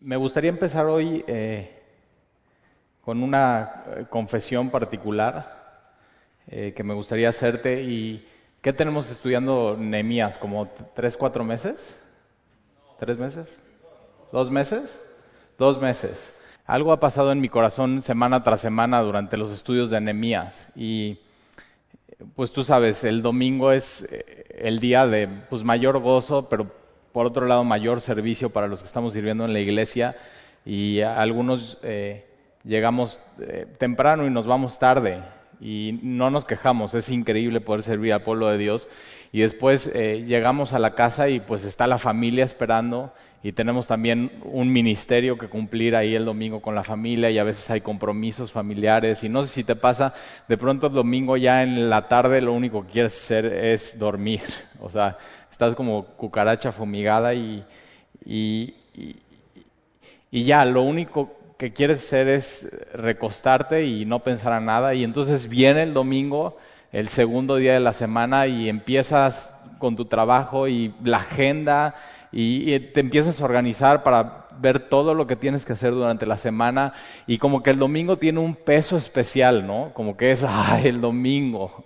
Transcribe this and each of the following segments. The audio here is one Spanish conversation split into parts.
Me gustaría empezar hoy con una confesión particular que me gustaría hacerte. ¿Y qué tenemos estudiando Nehemías? ¿Como 3, 4 meses? ¿3 meses? ¿2 meses? 2 meses. Algo ha pasado en mi corazón semana tras semana durante los estudios de Nehemías. Y pues tú sabes, el domingo es el día de mayor gozo, pero por otro lado mayor servicio para los que estamos sirviendo en la iglesia, y algunos llegamos temprano y nos vamos tarde y no nos quejamos. Es increíble poder servir al pueblo de Dios. Y después llegamos a la casa y pues está la familia esperando, y tenemos también un ministerio que cumplir ahí el domingo con la familia, y a veces hay compromisos familiares. Y no sé si te pasa, de pronto el domingo ya en la tarde lo único que quieres hacer es dormir. O sea, estás como cucaracha fumigada y, y- y ya lo único que quieres hacer es recostarte y no pensar en nada. Y entonces viene el domingo, el segundo día de la semana, y empiezas con tu trabajo y la agenda, y te empiezas a organizar para ver todo lo que tienes que hacer durante la semana, y como que el domingo tiene un peso especial, ¿no? Como que es, el domingo.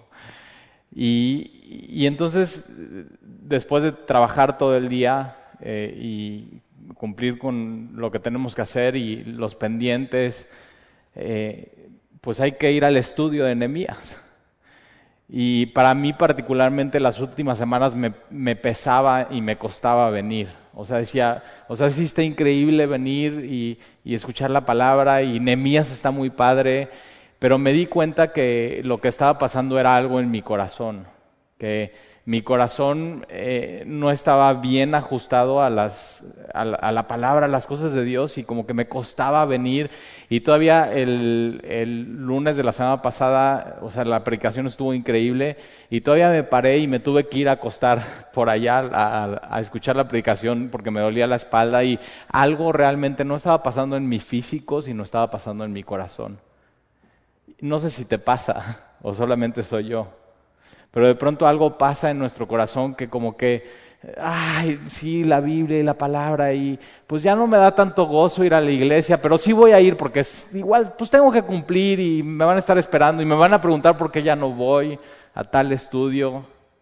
Y entonces, después de trabajar todo el día y cumplir con lo que tenemos que hacer y los pendientes, pues hay que ir al estudio de Nehemías. Y para mí particularmente las últimas semanas me pesaba y me costaba venir. O sea, decía, sí está increíble venir y escuchar la palabra, y Nehemías está muy padre, pero me di cuenta que lo que estaba pasando era algo en mi corazón, que mi corazón no estaba bien ajustado a la palabra, a las cosas de Dios, y como que me costaba venir. Y todavía el lunes de la semana pasada, o sea, la predicación estuvo increíble, y todavía me paré y me tuve que ir a acostar por allá a escuchar la predicación porque me dolía la espalda, y algo realmente no estaba pasando en mi físico, sino estaba pasando en mi corazón. No sé si te pasa o solamente soy yo. Pero de pronto algo pasa en nuestro corazón que como que, sí, la Biblia y la palabra, y pues ya no me da tanto gozo ir a la iglesia, pero sí voy a ir porque igual pues tengo que cumplir, y me van a estar esperando y me van a preguntar por qué ya no voy a tal estudio.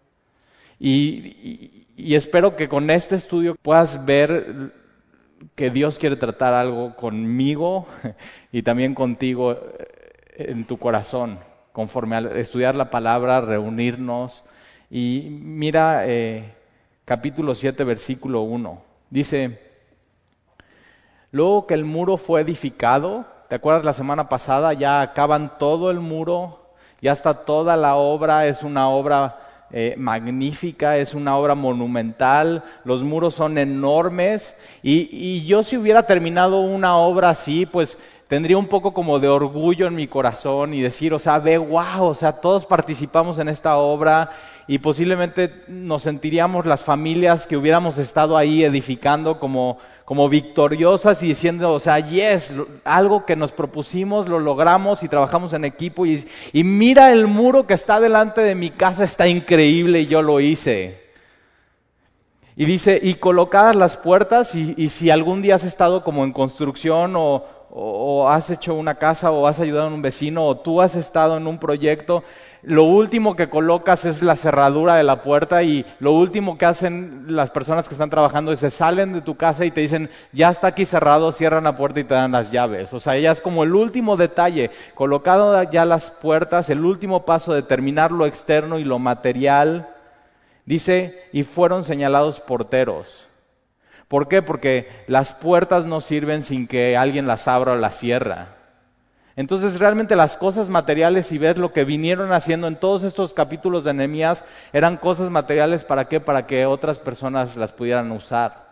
Y espero que con este estudio puedas ver que Dios quiere tratar algo conmigo y también contigo en tu corazón, conforme a estudiar la palabra, reunirnos. Y mira, capítulo 7, versículo 1. Dice: luego que el muro fue edificado, ¿te acuerdas la semana pasada? Ya acaban todo el muro, ya está toda la obra, es una obra magnífica, es una obra monumental, los muros son enormes, y yo, si hubiera terminado una obra así, pues tendría un poco como de orgullo en mi corazón y decir, o sea, wow, o sea, todos participamos en esta obra, y posiblemente nos sentiríamos las familias que hubiéramos estado ahí edificando como victoriosas y diciendo, o sea, yes, algo que nos propusimos lo logramos y trabajamos en equipo, y mira, el muro que está delante de mi casa está increíble y yo lo hice. Y dice, y colocadas las puertas, y si algún día has estado como en construcción o has hecho una casa o has ayudado a un vecino o tú has estado en un proyecto, lo último que colocas es la cerradura de la puerta, y lo último que hacen las personas que están trabajando es se salen de tu casa y te dicen, ya está aquí cerrado, cierran la puerta y te dan las llaves. O sea, ya es como el último detalle, colocado ya las puertas, el último paso de terminar lo externo y lo material. Dice, y fueron señalados porteros. ¿Por qué? Porque las puertas no sirven sin que alguien las abra o las cierra. Entonces realmente las cosas materiales, si ves lo que vinieron haciendo en todos estos capítulos de Nehemías, eran cosas materiales. ¿Para qué? Para que otras personas las pudieran usar.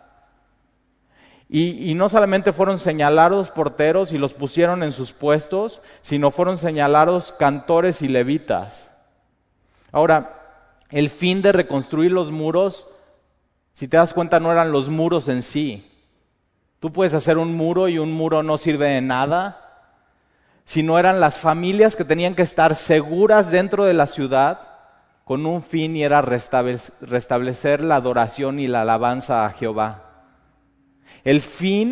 Y no solamente fueron señalados porteros y los pusieron en sus puestos, sino fueron señalados cantores y levitas. Ahora, el fin de reconstruir los muros, si te das cuenta, no eran los muros en sí. Tú puedes hacer un muro y un muro no sirve de nada, sino eran las familias que tenían que estar seguras dentro de la ciudad con un fin, y era restablecer la adoración y la alabanza a Jehová. El fin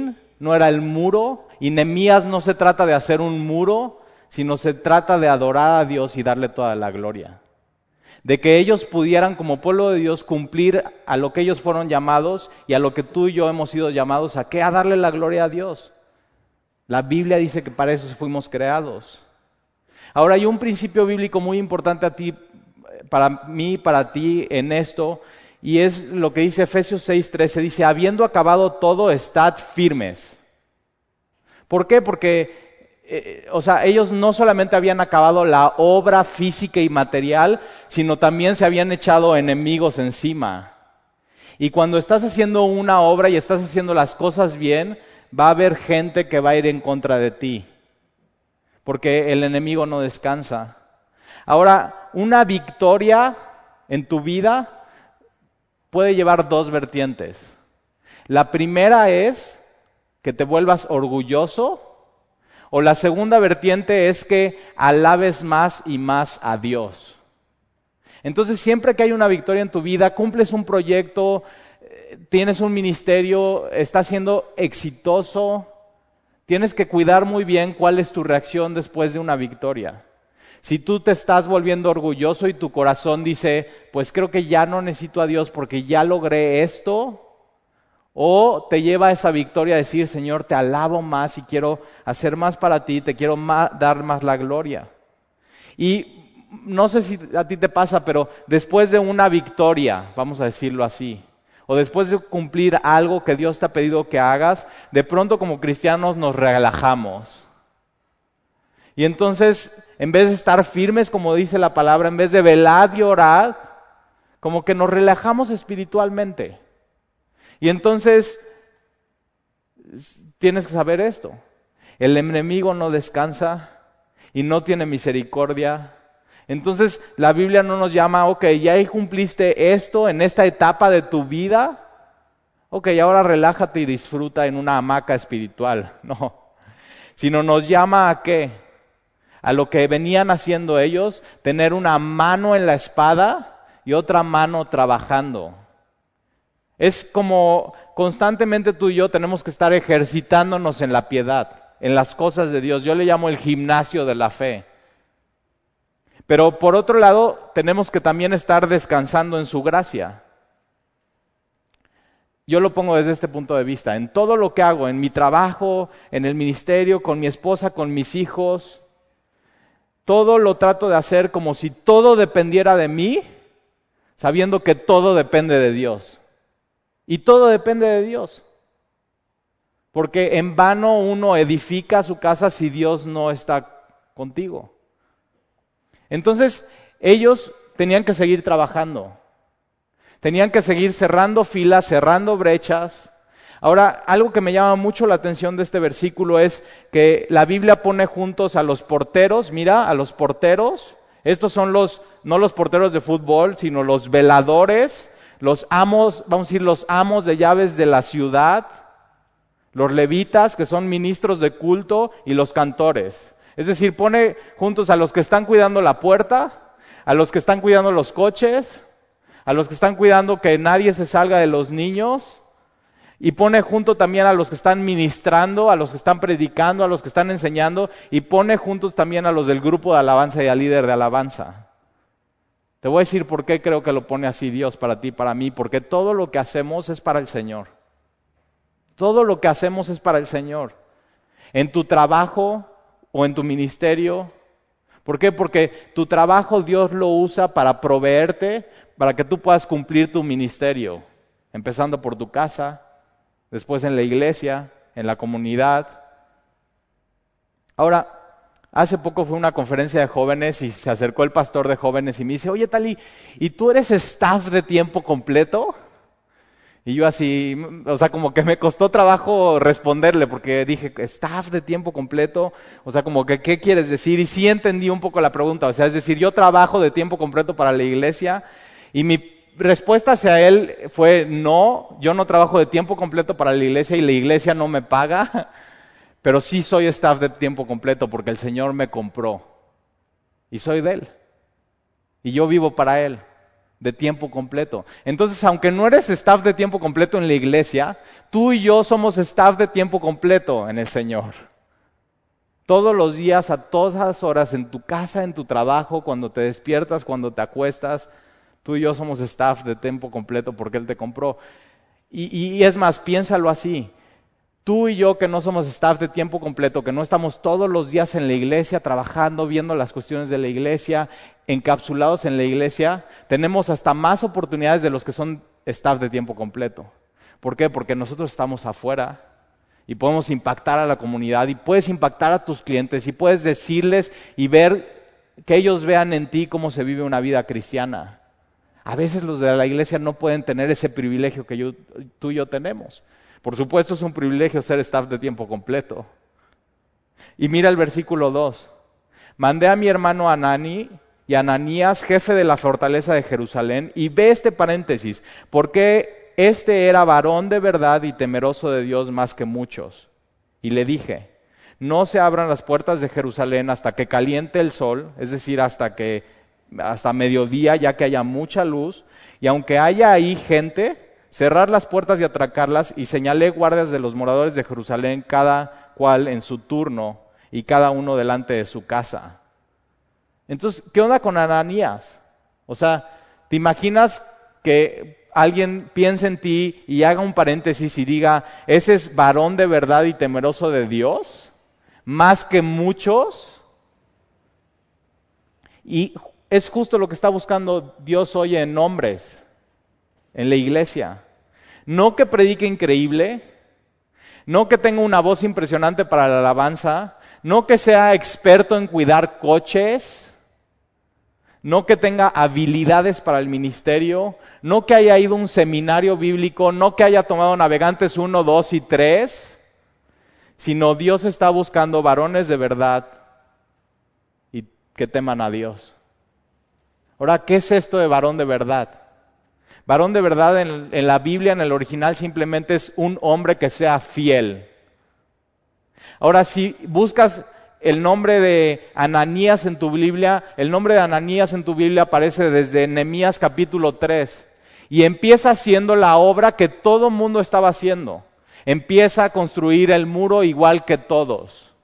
no era el muro, y Nehemías no se trata de hacer un muro, sino se trata de adorar a Dios y darle toda la gloria. De que ellos pudieran, como pueblo de Dios, cumplir a lo que ellos fueron llamados y a lo que tú y yo hemos sido llamados, ¿a qué? A darle la gloria a Dios. La Biblia dice que para eso fuimos creados. Ahora hay un principio bíblico muy importante para mí, para ti en esto, y es lo que dice Efesios 6:13, dice, habiendo acabado todo, estad firmes. ¿Por qué? Porque ellos no solamente habían acabado la obra física y material, sino también se habían echado enemigos encima. Y cuando estás haciendo una obra y estás haciendo las cosas bien, va a haber gente que va a ir en contra de ti, porque el enemigo no descansa. Ahora, una victoria en tu vida puede llevar dos vertientes. La primera es que te vuelvas orgulloso, o la segunda vertiente es que alabes más y más a Dios. Entonces, siempre que hay una victoria en tu vida, cumples un proyecto, tienes un ministerio, estás siendo exitoso, tienes que cuidar muy bien cuál es tu reacción después de una victoria. Si tú te estás volviendo orgulloso y tu corazón dice, pues creo que ya no necesito a Dios porque ya logré esto, o te lleva a esa victoria a decir, Señor, te alabo más y quiero hacer más para ti, te quiero dar más la gloria. Y no sé si a ti te pasa, pero después de una victoria, vamos a decirlo así, o después de cumplir algo que Dios te ha pedido que hagas, de pronto como cristianos nos relajamos. Y entonces, en vez de estar firmes, como dice la palabra, en vez de velad y orad, como que nos relajamos espiritualmente. Y entonces, tienes que saber esto. El enemigo no descansa y no tiene misericordia. Entonces, la Biblia no nos llama, ok, ya cumpliste esto en esta etapa de tu vida. Ok, ahora relájate y disfruta en una hamaca espiritual. No, sino nos llama ¿a qué? A lo que venían haciendo ellos, tener una mano en la espada y otra mano trabajando. Es como constantemente tú y yo tenemos que estar ejercitándonos en la piedad, en las cosas de Dios. Yo le llamo el gimnasio de la fe. Pero por otro lado, tenemos que también estar descansando en su gracia. Yo lo pongo desde este punto de vista. En todo lo que hago, en mi trabajo, en el ministerio, con mi esposa, con mis hijos, todo lo trato de hacer como si todo dependiera de mí, sabiendo que todo depende de Dios. Y todo depende de Dios. Porque en vano uno edifica su casa si Dios no está contigo. Entonces, ellos tenían que seguir trabajando. Tenían que seguir cerrando filas, cerrando brechas. Ahora, algo que me llama mucho la atención de este versículo es que la Biblia pone juntos a los porteros, mira, a los porteros. Estos son no los porteros de fútbol, sino los veladores, los amos, vamos a decir, los amos de llaves de la ciudad, los levitas, que son ministros de culto, y los cantores. Es decir, pone juntos a los que están cuidando la puerta, a los que están cuidando los coches, a los que están cuidando que nadie se salga de los niños, y pone junto también a los que están ministrando, a los que están predicando, a los que están enseñando, y pone juntos también a los del grupo de alabanza y al líder de alabanza. Te voy a decir por qué creo que lo pone así Dios para ti y para mí, porque todo lo que hacemos es para el Señor. Todo lo que hacemos es para el Señor. En tu trabajo o en tu ministerio. ¿Por qué? Porque tu trabajo Dios lo usa para proveerte, para que tú puedas cumplir tu ministerio. Empezando por tu casa, después en la iglesia, en la comunidad. Ahora, hace poco fue una conferencia de jóvenes y se acercó el pastor de jóvenes y me dice, oye Tali, ¿y tú eres staff de tiempo completo? Y yo así, o sea, como que me costó trabajo responderle porque dije, staff de tiempo completo, o sea, como que, ¿qué quieres decir? Y sí entendí un poco la pregunta, o sea, es decir, yo trabajo de tiempo completo para la iglesia y mi respuesta hacia él fue, no, yo no trabajo de tiempo completo para la iglesia y la iglesia no me paga, pero sí soy staff de tiempo completo porque el Señor me compró y soy de Él y yo vivo para Él. de tiempo completo. Entonces, aunque no eres staff de tiempo completo en la iglesia, tú y yo somos staff de tiempo completo en el Señor. Todos los días, a todas las horas, en tu casa, en tu trabajo, cuando te despiertas, cuando te acuestas, tú y yo somos staff de tiempo completo porque Él te compró. Y es más, piénsalo así. Tú y yo que no somos staff de tiempo completo, que no estamos todos los días en la iglesia trabajando, viendo las cuestiones de la iglesia, encapsulados en la iglesia, tenemos hasta más oportunidades de los que son staff de tiempo completo. ¿Por qué? Porque nosotros estamos afuera y podemos impactar a la comunidad y puedes impactar a tus clientes y puedes decirles y ver que ellos vean en ti cómo se vive una vida cristiana. A veces los de la iglesia no pueden tener ese privilegio que tú y yo tenemos. Por supuesto es un privilegio ser staff de tiempo completo. Y mira el versículo 2. Mandé a mi hermano Anani y Ananías, jefe de la fortaleza de Jerusalén, y ve este paréntesis, porque este era varón de verdad y temeroso de Dios más que muchos. Y le dije, no se abran las puertas de Jerusalén hasta que caliente el sol, es decir, hasta mediodía, ya que haya mucha luz, y aunque haya ahí gente, cerrar las puertas y atracarlas, y señalé guardias de los moradores de Jerusalén, cada cual en su turno, y cada uno delante de su casa. Entonces, ¿qué onda con Ananías? O sea, ¿te imaginas que alguien piense en ti y haga un paréntesis y diga, ese es varón de verdad y temeroso de Dios, más que muchos? Y es justo lo que está buscando Dios hoy en hombres, en la iglesia. No que predique increíble, no que tenga una voz impresionante para la alabanza, no que sea experto en cuidar coches, no que tenga habilidades para el ministerio, no que haya ido a un seminario bíblico, no que haya tomado Navegantes 1, 2 y 3, sino Dios está buscando varones de verdad y que teman a Dios. Ahora, ¿qué es esto de varón de verdad? Varón de verdad en la Biblia, en el original, simplemente es un hombre que sea fiel. Ahora, si buscas el nombre de Ananías en tu Biblia, el nombre de Ananías en tu Biblia aparece desde Nehemías capítulo 3 y empieza haciendo la obra que todo el mundo estaba haciendo. Empieza a construir el muro igual que todos.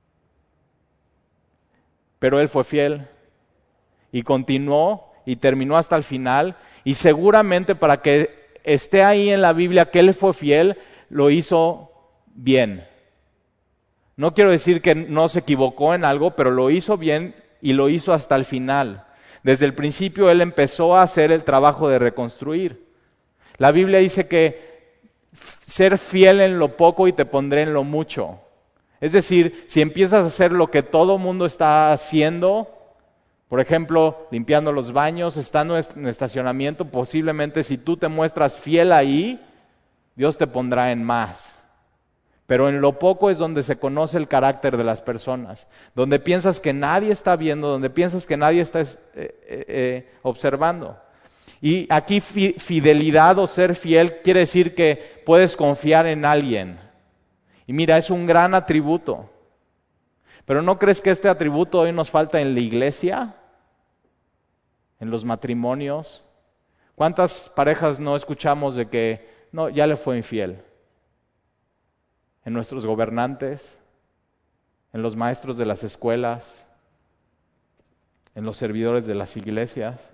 Pero él fue fiel y continuó y terminó hasta el final, y seguramente para que esté ahí en la Biblia que él fue fiel, lo hizo bien. No quiero decir que no se equivocó en algo, pero lo hizo bien y lo hizo hasta el final. Desde el principio él empezó a hacer el trabajo de reconstruir. La Biblia dice que ser fiel en lo poco y te pondré en lo mucho. Es decir, si empiezas a hacer lo que todo el mundo está haciendo, por ejemplo, limpiando los baños, estando en estacionamiento, posiblemente si tú te muestras fiel ahí, Dios te pondrá en más. Pero en lo poco es donde se conoce el carácter de las personas, donde piensas que nadie está viendo, donde piensas que nadie está observando. Y aquí fidelidad o ser fiel quiere decir que puedes confiar en alguien. Y mira, es un gran atributo. Pero ¿no crees que este atributo hoy nos falta en la iglesia? En los matrimonios. ¿Cuántas parejas no escuchamos de que no, ya le fue infiel? En nuestros gobernantes, en los maestros de las escuelas, en los servidores de las iglesias,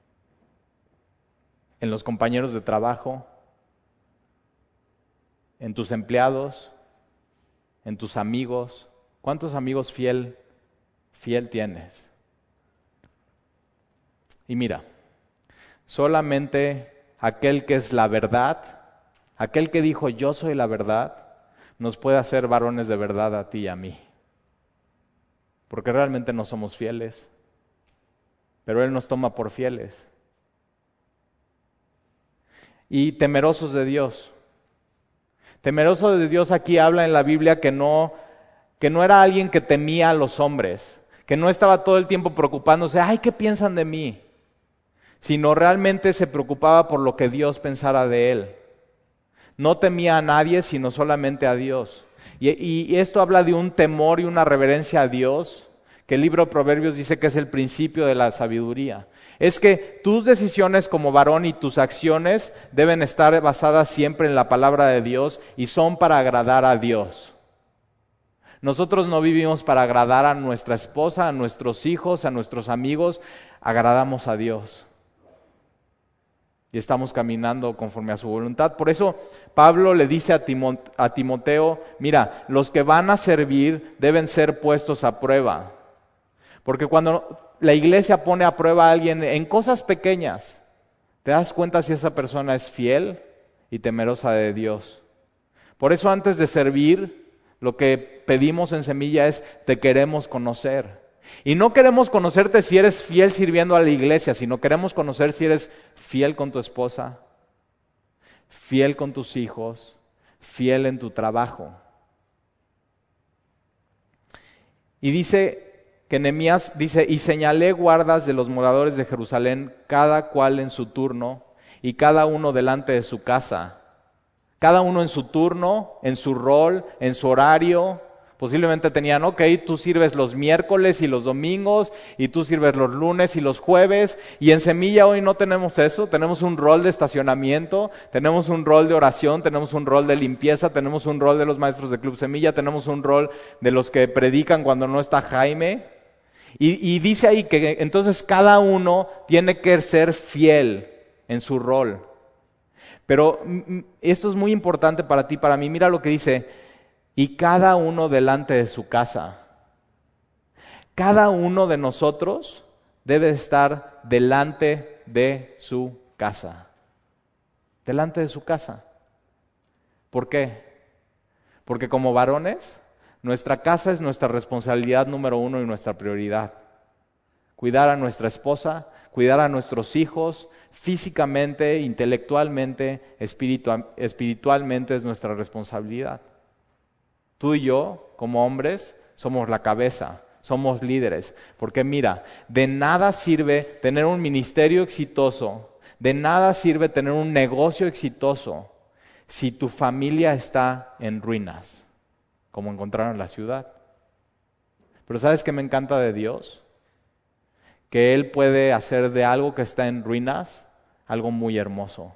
en los compañeros de trabajo, en tus empleados, en tus amigos. ¿Cuántos amigos fiel tienes? Y mira, solamente aquel que es la verdad, aquel que dijo yo soy la verdad, nos puede hacer varones de verdad a ti y a mí. Porque realmente no somos fieles, pero Él nos toma por fieles. Y temerosos de Dios. Temeroso de Dios aquí habla en la Biblia que no era alguien que temía a los hombres, que no estaba todo el tiempo preocupándose, ay, ¿qué piensan de mí? Sino realmente se preocupaba por lo que Dios pensara de él. No temía a nadie, sino solamente a Dios. Y esto habla de un temor y una reverencia a Dios que el libro de Proverbios dice que es el principio de la sabiduría. Es que tus decisiones como varón y tus acciones deben estar basadas siempre en la palabra de Dios y son para agradar a Dios. Nosotros no vivimos para agradar a nuestra esposa, a nuestros hijos, a nuestros amigos, agradamos a Dios. Y estamos caminando conforme a su voluntad. Por eso Pablo le dice a Timoteo, mira, los que van a servir deben ser puestos a prueba. Porque cuando la iglesia pone a prueba a alguien en cosas pequeñas, te das cuenta si esa persona es fiel y temerosa de Dios. Por eso antes de servir, lo que pedimos en Semilla es, te queremos conocer. Y no queremos conocerte si eres fiel sirviendo a la iglesia, sino queremos conocer si eres fiel con tu esposa, fiel con tus hijos, fiel en tu trabajo. Y dice que Nehemías dice, y señalé guardas de los moradores de Jerusalén, cada cual en su turno, y cada uno delante de su casa. Cada uno en su turno, en su rol, en su horario. Posiblemente tenían, ok, tú sirves los miércoles y los domingos, y tú sirves los lunes y los jueves, y en Semilla hoy no tenemos eso, tenemos un rol de estacionamiento, tenemos un rol de oración, tenemos un rol de limpieza, tenemos un rol de los maestros de Club Semilla, tenemos un rol de los que predican cuando no está Jaime, y dice ahí que entonces cada uno tiene que ser fiel en su rol. Pero esto es muy importante para ti, para mí, mira lo que dice, y cada uno delante de su casa. Cada uno de nosotros debe estar delante de su casa. Delante de su casa. ¿Por qué? Porque como varones, nuestra casa es nuestra responsabilidad número uno y nuestra prioridad. Cuidar a nuestra esposa, cuidar a nuestros hijos, físicamente, intelectualmente, espiritualmente es nuestra responsabilidad. Tú y yo, como hombres, somos la cabeza, somos líderes. Porque mira, de nada sirve tener un ministerio exitoso, de nada sirve tener un negocio exitoso si tu familia está en ruinas, como encontraron la ciudad. Pero ¿sabes qué me encanta de Dios? Que Él puede hacer de algo que está en ruinas algo muy hermoso.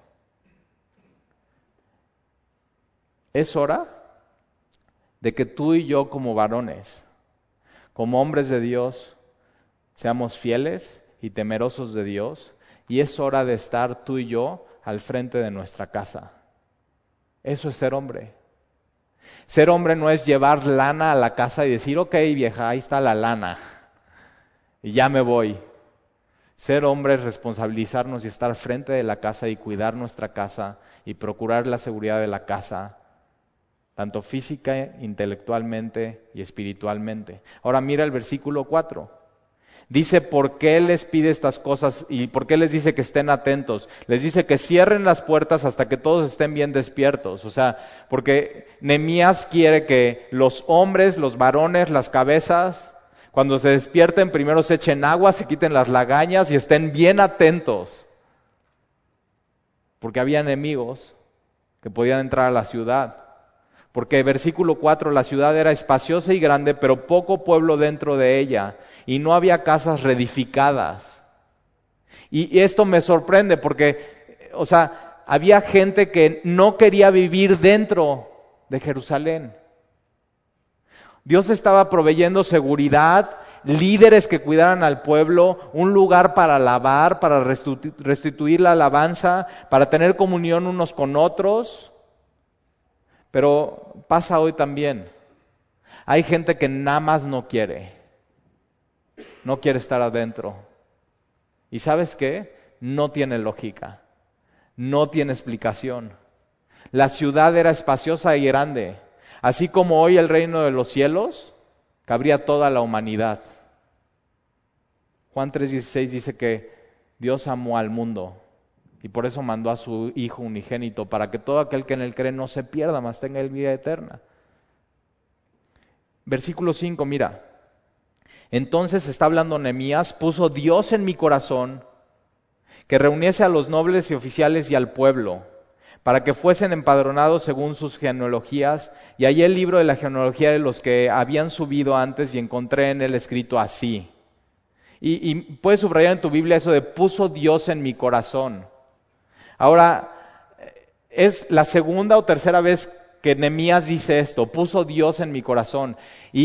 Es hora de que tú y yo como varones, como hombres de Dios, seamos fieles y temerosos de Dios, y es hora de estar tú y yo al frente de nuestra casa. Eso es ser hombre. Ser hombre no es llevar lana a la casa y decir, ok vieja, ahí está la lana, y ya me voy. Ser hombre es responsabilizarnos y estar frente de la casa y cuidar nuestra casa y procurar la seguridad de la casa, tanto física, intelectualmente y espiritualmente. Ahora mira el versículo 4. Dice, ¿por qué les pide estas cosas y por qué les dice que estén atentos? Les dice que cierren las puertas hasta que todos estén bien despiertos. O sea, porque Nehemías quiere que los hombres, los varones, las cabezas, cuando se despierten, primero se echen agua, se quiten las lagañas y estén bien atentos. Porque había enemigos que podían entrar a la ciudad. Porque versículo 4, la ciudad era espaciosa y grande, pero poco pueblo dentro de ella, y no había casas reedificadas. Y esto me sorprende porque, o sea, había gente que no quería vivir dentro de Jerusalén. Dios estaba proveyendo seguridad, líderes que cuidaran al pueblo, un lugar para alabar, para restituir la alabanza, para tener comunión unos con otros. Pero pasa hoy también. Hay gente que nada más no quiere estar adentro. ¿Y sabes qué? No tiene lógica, no tiene explicación. La ciudad era espaciosa y grande. Así como hoy el reino de los cielos cabría toda la humanidad. Juan 3:16 dice que Dios amó al mundo y por eso mandó a su Hijo unigénito para que todo aquel que en él cree no se pierda, mas tenga vida eterna. Versículo 5, mira. Entonces está hablando Nehemías, puso Dios en mi corazón que reuniese a los nobles y oficiales y al pueblo, para que fuesen empadronados según sus genealogías, y hallé el libro de la genealogía de los que habían subido antes y encontré en él escrito así. Y puedes subrayar en tu Biblia eso de puso Dios en mi corazón. Ahora, es la segunda o tercera vez que Nehemías dice esto, puso Dios en mi corazón.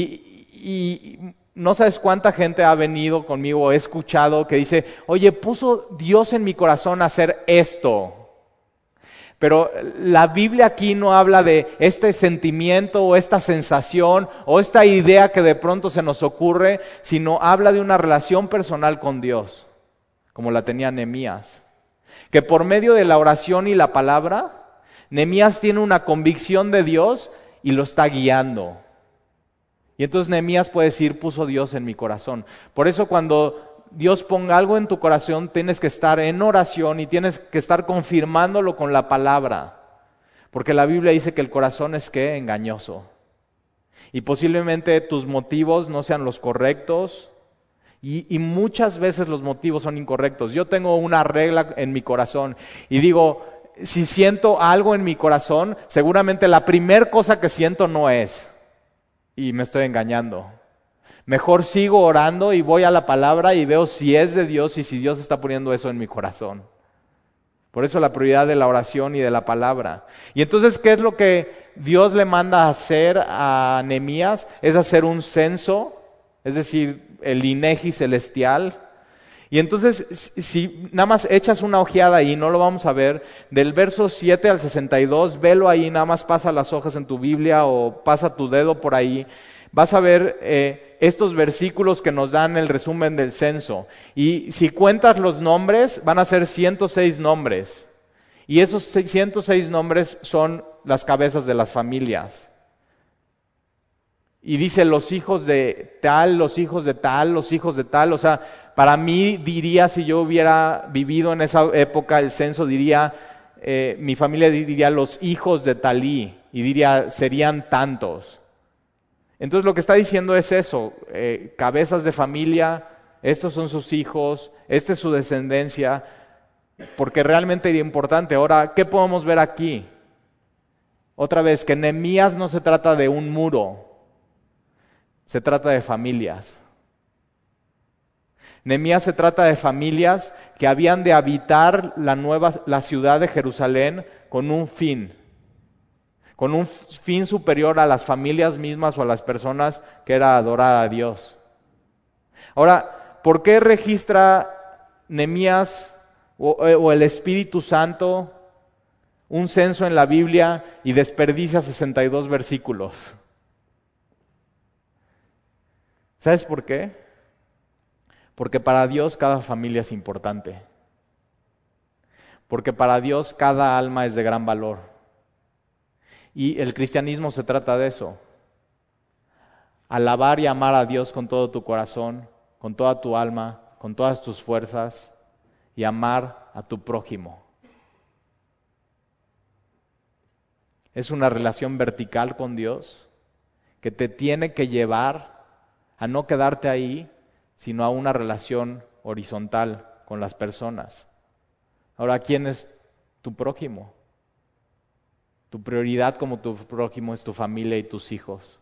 Y no sabes cuánta gente ha venido conmigo, he escuchado que dice, oye, puso Dios en mi corazón a hacer esto. Pero la Biblia aquí no habla de este sentimiento o esta sensación o esta idea que de pronto se nos ocurre, sino habla de una relación personal con Dios, como la tenía Nehemías. Que por medio de la oración y la palabra, Nehemías tiene una convicción de Dios y lo está guiando. Y entonces Nehemías puede decir, puso Dios en mi corazón. Por eso cuando Dios ponga algo en tu corazón, tienes que estar en oración y tienes que estar confirmándolo con la palabra. Porque la Biblia dice que el corazón es ¿qué? Engañoso. Y posiblemente tus motivos no sean los correctos. Y muchas veces los motivos son incorrectos. Yo tengo una regla en mi corazón y digo, si siento algo en mi corazón, seguramente la primera cosa que siento no es. Y me estoy engañando. Mejor sigo orando y voy a la palabra y veo si es de Dios y si Dios está poniendo eso en mi corazón. Por eso la prioridad de la oración y de la palabra. Y entonces, ¿qué es lo que Dios le manda a hacer a Nehemías? Es hacer un censo, es decir, el INEGI celestial. Y entonces, si nada más echas una ojeada ahí, no lo vamos a ver, del verso 7 al 62, velo ahí, nada más pasa las hojas en tu Biblia o pasa tu dedo por ahí, vas a ver estos versículos que nos dan el resumen del censo. Y si cuentas los nombres, van a ser 106 nombres. Y esos 106 nombres son las cabezas de las familias. Y dice los hijos de tal, los hijos de tal, los hijos de tal. O sea, para mí diría, si yo hubiera vivido en esa época, el censo diría, mi familia diría los hijos de talí. Y diría, serían tantos. Entonces lo que está diciendo es eso, cabezas de familia, estos son sus hijos, esta es su descendencia, porque realmente es importante. Ahora, ¿qué podemos ver aquí? Otra vez, que Nehemías no se trata de un muro, se trata de familias. Nehemías se trata de familias que habían de habitar la ciudad de Jerusalén con un fin superior a las familias mismas o a las personas, que era adorar a Dios. Ahora, ¿por qué registra Nehemías o el Espíritu Santo un censo en la Biblia y desperdicia 62 versículos? ¿Sabes por qué? Porque para Dios cada familia es importante. Porque para Dios cada alma es de gran valor. Y el cristianismo se trata de eso. Alabar y amar a Dios con todo tu corazón, con toda tu alma, con todas tus fuerzas, y amar a tu prójimo. Es una relación vertical con Dios que te tiene que llevar a no quedarte ahí, sino a una relación horizontal con las personas. Ahora, ¿quién es tu prójimo? Tu prioridad como tu prójimo es tu familia y tus hijos.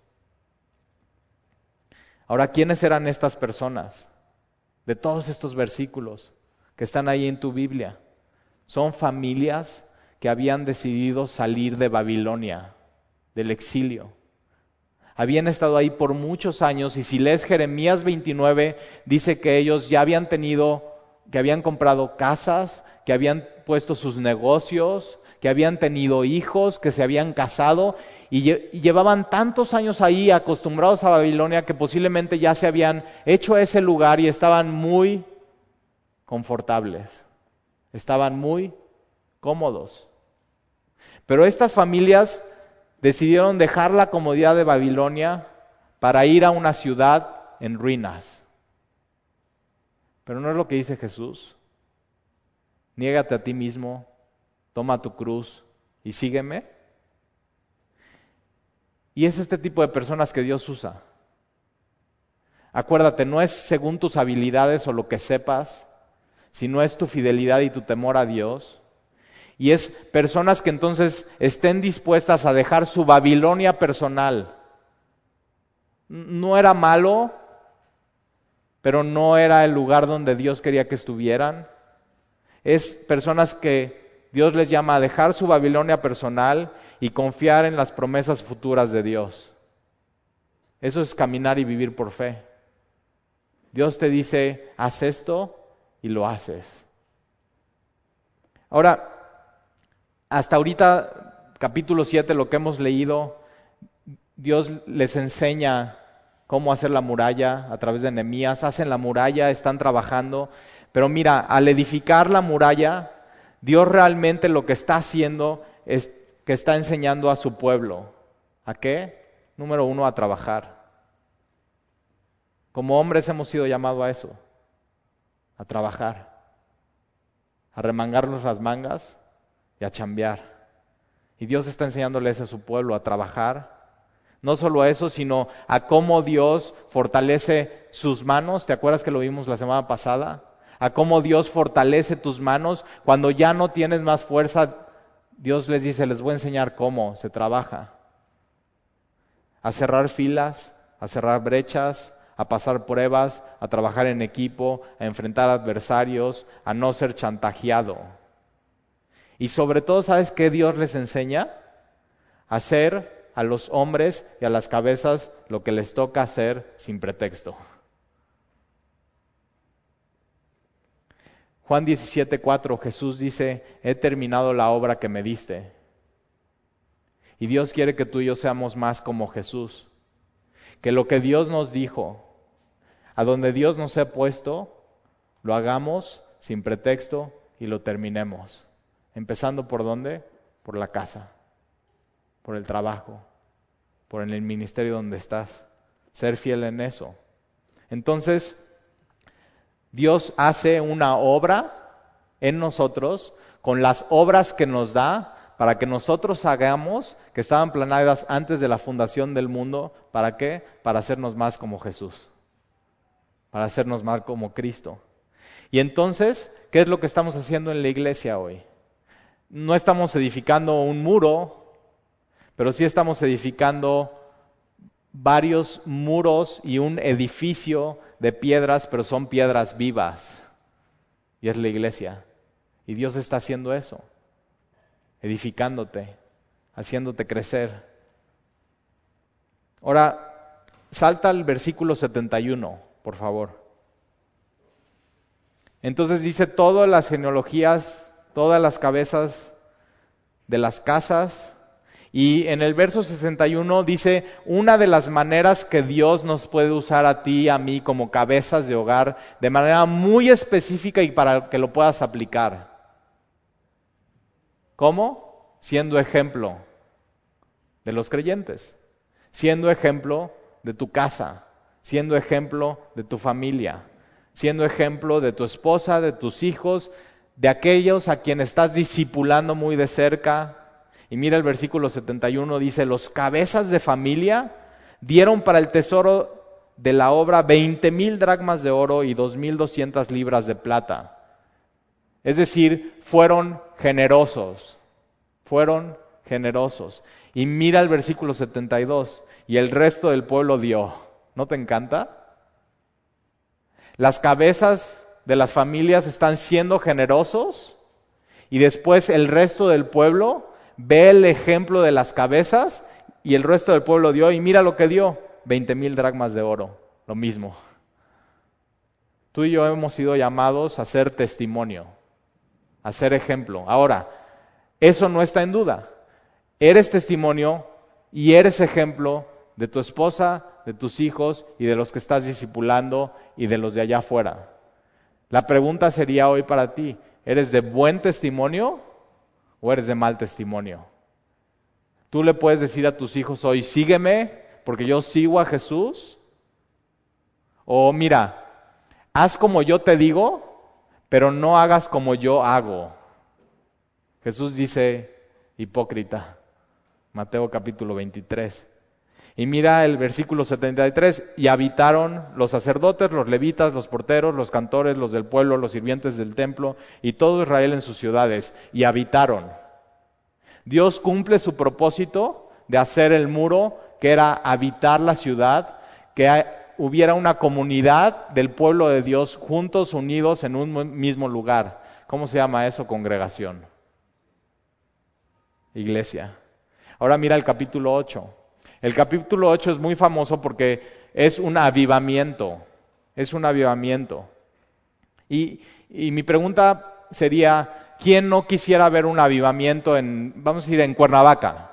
Ahora, ¿quiénes eran estas personas? De todos estos versículos que están ahí en tu Biblia. Son familias que habían decidido salir de Babilonia, del exilio. Habían estado ahí por muchos años y si lees Jeremías 29, dice que ellos ya habían que habían comprado casas, que habían puesto sus negocios, que habían tenido hijos, que se habían casado y llevaban tantos años ahí acostumbrados a Babilonia que posiblemente ya se habían hecho a ese lugar y estaban muy confortables, estaban muy cómodos. Pero estas familias decidieron dejar la comodidad de Babilonia para ir a una ciudad en ruinas. Pero no es lo que dice Jesús. Niégate a ti mismo, toma tu cruz y sígueme. Y es este tipo de personas que Dios usa. Acuérdate, no es según tus habilidades o lo que sepas, sino es tu fidelidad y tu temor a Dios. Y es personas que entonces estén dispuestas a dejar su Babilonia personal. No era malo, pero no era el lugar donde Dios quería que estuvieran. Es personas que Dios les llama a dejar su Babilonia personal y confiar en las promesas futuras de Dios. Eso es caminar y vivir por fe. Dios te dice, haz esto y lo haces. Ahora, hasta ahorita, capítulo 7, lo que hemos leído, Dios les enseña cómo hacer la muralla a través de Nehemías. Hacen la muralla, están trabajando. Pero mira, al edificar la muralla, Dios realmente lo que está haciendo es que está enseñando a su pueblo. ¿A qué? Número 1, a trabajar. Como hombres hemos sido llamados a eso, a trabajar, a remangarnos las mangas y a chambear. Y Dios está enseñándoles a su pueblo a trabajar. No solo a eso, sino a cómo Dios fortalece sus manos. ¿Te acuerdas que lo vimos la semana pasada? A cómo Dios fortalece tus manos. Cuando ya no tienes más fuerza, Dios les dice, les voy a enseñar cómo se trabaja. A cerrar filas, a cerrar brechas, a pasar pruebas, a trabajar en equipo, a enfrentar adversarios, a no ser chantajeado. Y sobre todo, ¿sabes qué Dios les enseña? A hacer a los hombres y a las cabezas lo que les toca hacer sin pretexto. Juan 17:4, Jesús dice, he terminado la obra que me diste. Y Dios quiere que tú y yo seamos más como Jesús. Que lo que Dios nos dijo, a donde Dios nos ha puesto, lo hagamos sin pretexto y lo terminemos. Empezando ¿por dónde? Por la casa, por el trabajo, por el ministerio donde estás. Ser fiel en eso. Entonces, Dios hace una obra en nosotros con las obras que nos da para que nosotros hagamos, que estaban planeadas antes de la fundación del mundo. ¿Para qué? Para hacernos más como Jesús. Para hacernos más como Cristo. Y entonces, ¿qué es lo que estamos haciendo en la iglesia hoy? No estamos edificando un muro, pero sí estamos edificando varios muros y un edificio de piedras, pero son piedras vivas. Y es la iglesia. Y Dios está haciendo eso, edificándote, haciéndote crecer. Ahora, salta al versículo 71, por favor. Entonces dice, todas las genealogías, todas las cabezas de las casas. Y en el verso 61 dice, una de las maneras que Dios nos puede usar a ti y a mí como cabezas de hogar, de manera muy específica y para que lo puedas aplicar. ¿Cómo? Siendo ejemplo de los creyentes, siendo ejemplo de tu casa, siendo ejemplo de tu familia, siendo ejemplo de tu esposa, de tus hijos, de aquellos a quienes estás discipulando muy de cerca. Y mira el versículo 71, dice, los cabezas de familia dieron para el tesoro de la obra 20,000 dracmas de oro y 2,200 libras de plata. Es decir, fueron generosos. Y mira el versículo 72, y el resto del pueblo dio. ¿No te encanta? Las cabezas de las familias están siendo generosos y después el resto del pueblo ve el ejemplo de las cabezas y el resto del pueblo dio, y mira lo que dio, 20,000 dracmas de oro, lo mismo. Tú y yo hemos sido llamados a ser testimonio, a ser ejemplo. Ahora, eso no está en duda. Eres testimonio y eres ejemplo de tu esposa, de tus hijos y de los que estás discipulando y de los de allá afuera. La pregunta sería hoy para ti, ¿eres de buen testimonio o eres de mal testimonio? Tú le puedes decir a tus hijos hoy, sígueme porque yo sigo a Jesús. O mira, haz como yo te digo, pero no hagas como yo hago. Jesús dice, hipócrita, Mateo capítulo 23. Y mira el versículo 73, y habitaron los sacerdotes, los levitas, los porteros, los cantores, los del pueblo, los sirvientes del templo, y todo Israel en sus ciudades, y habitaron. Dios cumple su propósito de hacer el muro, que era habitar la ciudad, que hubiera una comunidad del pueblo de Dios juntos, unidos en un mismo lugar. ¿Cómo se llama eso? Congregación. Iglesia. Ahora mira el capítulo 8. El capítulo 8 es muy famoso porque es un avivamiento. Es un avivamiento. Y mi pregunta sería, ¿quién no quisiera ver un avivamiento vamos a decir, en Cuernavaca?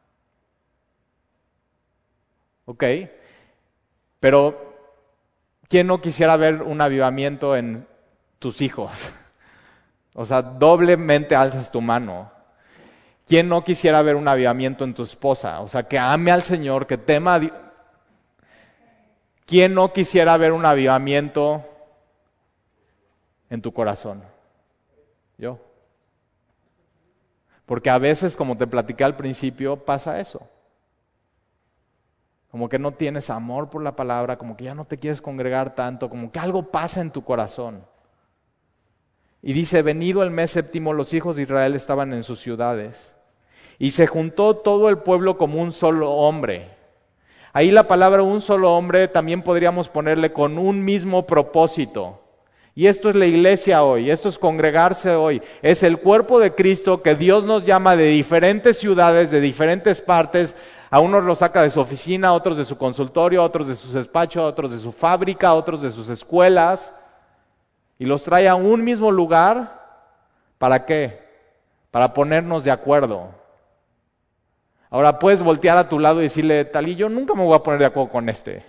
¿Ok? Pero, ¿quién no quisiera ver un avivamiento en tus hijos? O sea, doblemente alzas tu mano. ¿Quién no quisiera ver un avivamiento en tu esposa? O sea, que ame al Señor, que tema a Dios. ¿Quién no quisiera ver un avivamiento en tu corazón? Yo. Porque a veces, como te platiqué al principio, pasa eso. Como que no tienes amor por la palabra, como que ya no te quieres congregar tanto, como que algo pasa en tu corazón. Y dice, venido el mes séptimo, los hijos de Israel estaban en sus ciudades. Y se juntó todo el pueblo como un solo hombre. Ahí la palabra un solo hombre también podríamos ponerle con un mismo propósito. Y esto es la iglesia hoy, esto es congregarse hoy. Es el cuerpo de Cristo que Dios nos llama de diferentes ciudades, de diferentes partes. A unos los saca de su oficina, a otros de su consultorio, a otros de su despacho, a otros de su fábrica, a otros de sus escuelas. Y los trae a un mismo lugar. ¿Para qué? Para ponernos de acuerdo. Ahora puedes voltear a tu lado y decirle, Talí, yo nunca me voy a poner de acuerdo con este.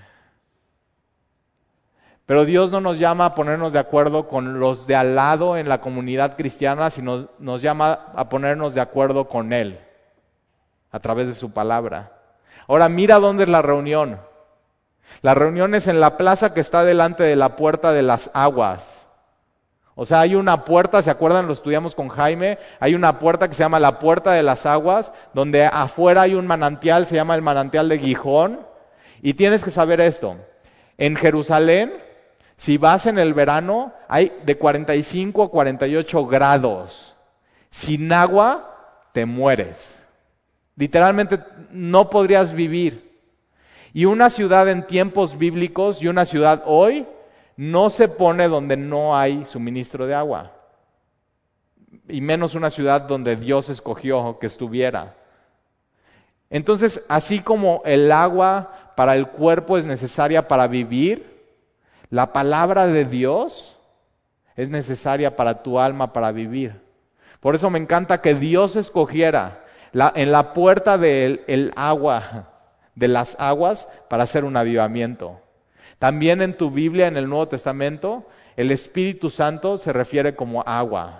Pero Dios no nos llama a ponernos de acuerdo con los de al lado en la comunidad cristiana, sino nos llama a ponernos de acuerdo con Él, a través de su palabra. Ahora mira dónde es la reunión. La reunión es en la plaza que está delante de la puerta de las aguas. O sea, hay una puerta, ¿se acuerdan? Lo estudiamos con Jaime. Hay una puerta que se llama la puerta de las aguas, donde afuera hay un manantial, se llama el manantial de Gijón. Y tienes que saber esto. En Jerusalén, si vas en el verano, hay de 45 a 48 grados. Sin agua, te mueres. Literalmente no podrías vivir. Y una ciudad en tiempos bíblicos y una ciudad hoy no se pone donde no hay suministro de agua. Y menos una ciudad donde Dios escogió que estuviera. Entonces, así como el agua para el cuerpo es necesaria para vivir, la palabra de Dios es necesaria para tu alma para vivir. Por eso me encanta que Dios escogiera en la puerta del agua, de las aguas, para hacer un avivamiento. También en tu Biblia, en el Nuevo Testamento, el Espíritu Santo se refiere como agua.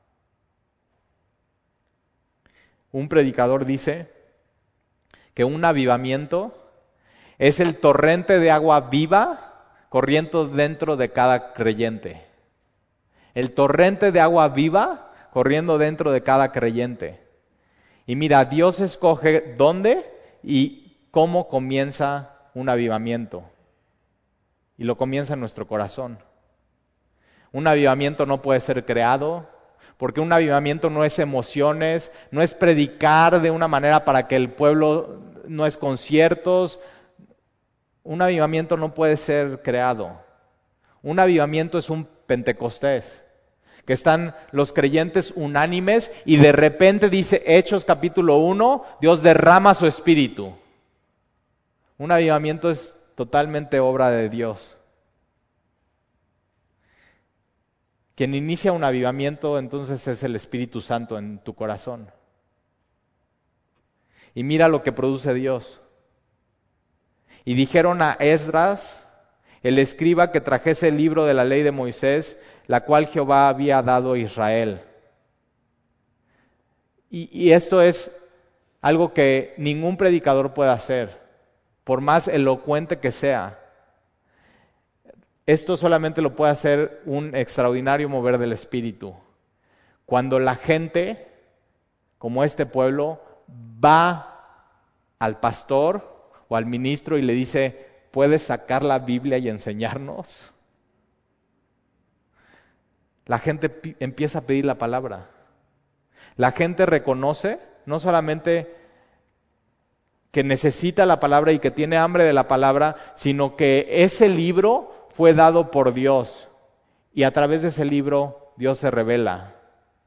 Un predicador dice que un avivamiento es el torrente de agua viva corriendo dentro de cada creyente. El torrente de agua viva corriendo dentro de cada creyente. Y mira, Dios escoge dónde y cómo comienza un avivamiento. Y lo comienza en nuestro corazón. Un avivamiento no puede ser creado, porque un avivamiento no es emociones, no es predicar de una manera para que el pueblo, no es conciertos. Un avivamiento no puede ser creado. Un avivamiento es un Pentecostés, que están los creyentes unánimes y de repente dice Hechos capítulo 1, Dios derrama su espíritu. Un avivamiento es totalmente obra de Dios. Quien inicia un avivamiento entonces es el Espíritu Santo en tu corazón. Y mira lo que produce Dios. Y dijeron a Esdras, el escriba, que trajese el libro de la ley de Moisés, la cual Jehová había dado a Israel. Y esto es algo que ningún predicador puede hacer, por más elocuente que sea. Esto solamente lo puede hacer un extraordinario mover del Espíritu. Cuando la gente, como este pueblo, va al pastor o al ministro y le dice, ¿puedes sacar la Biblia y enseñarnos? La gente empieza a pedir la palabra. La gente reconoce no solamente que necesita la palabra y que tiene hambre de la palabra, sino que ese libro fue dado por Dios y a través de ese libro Dios se revela.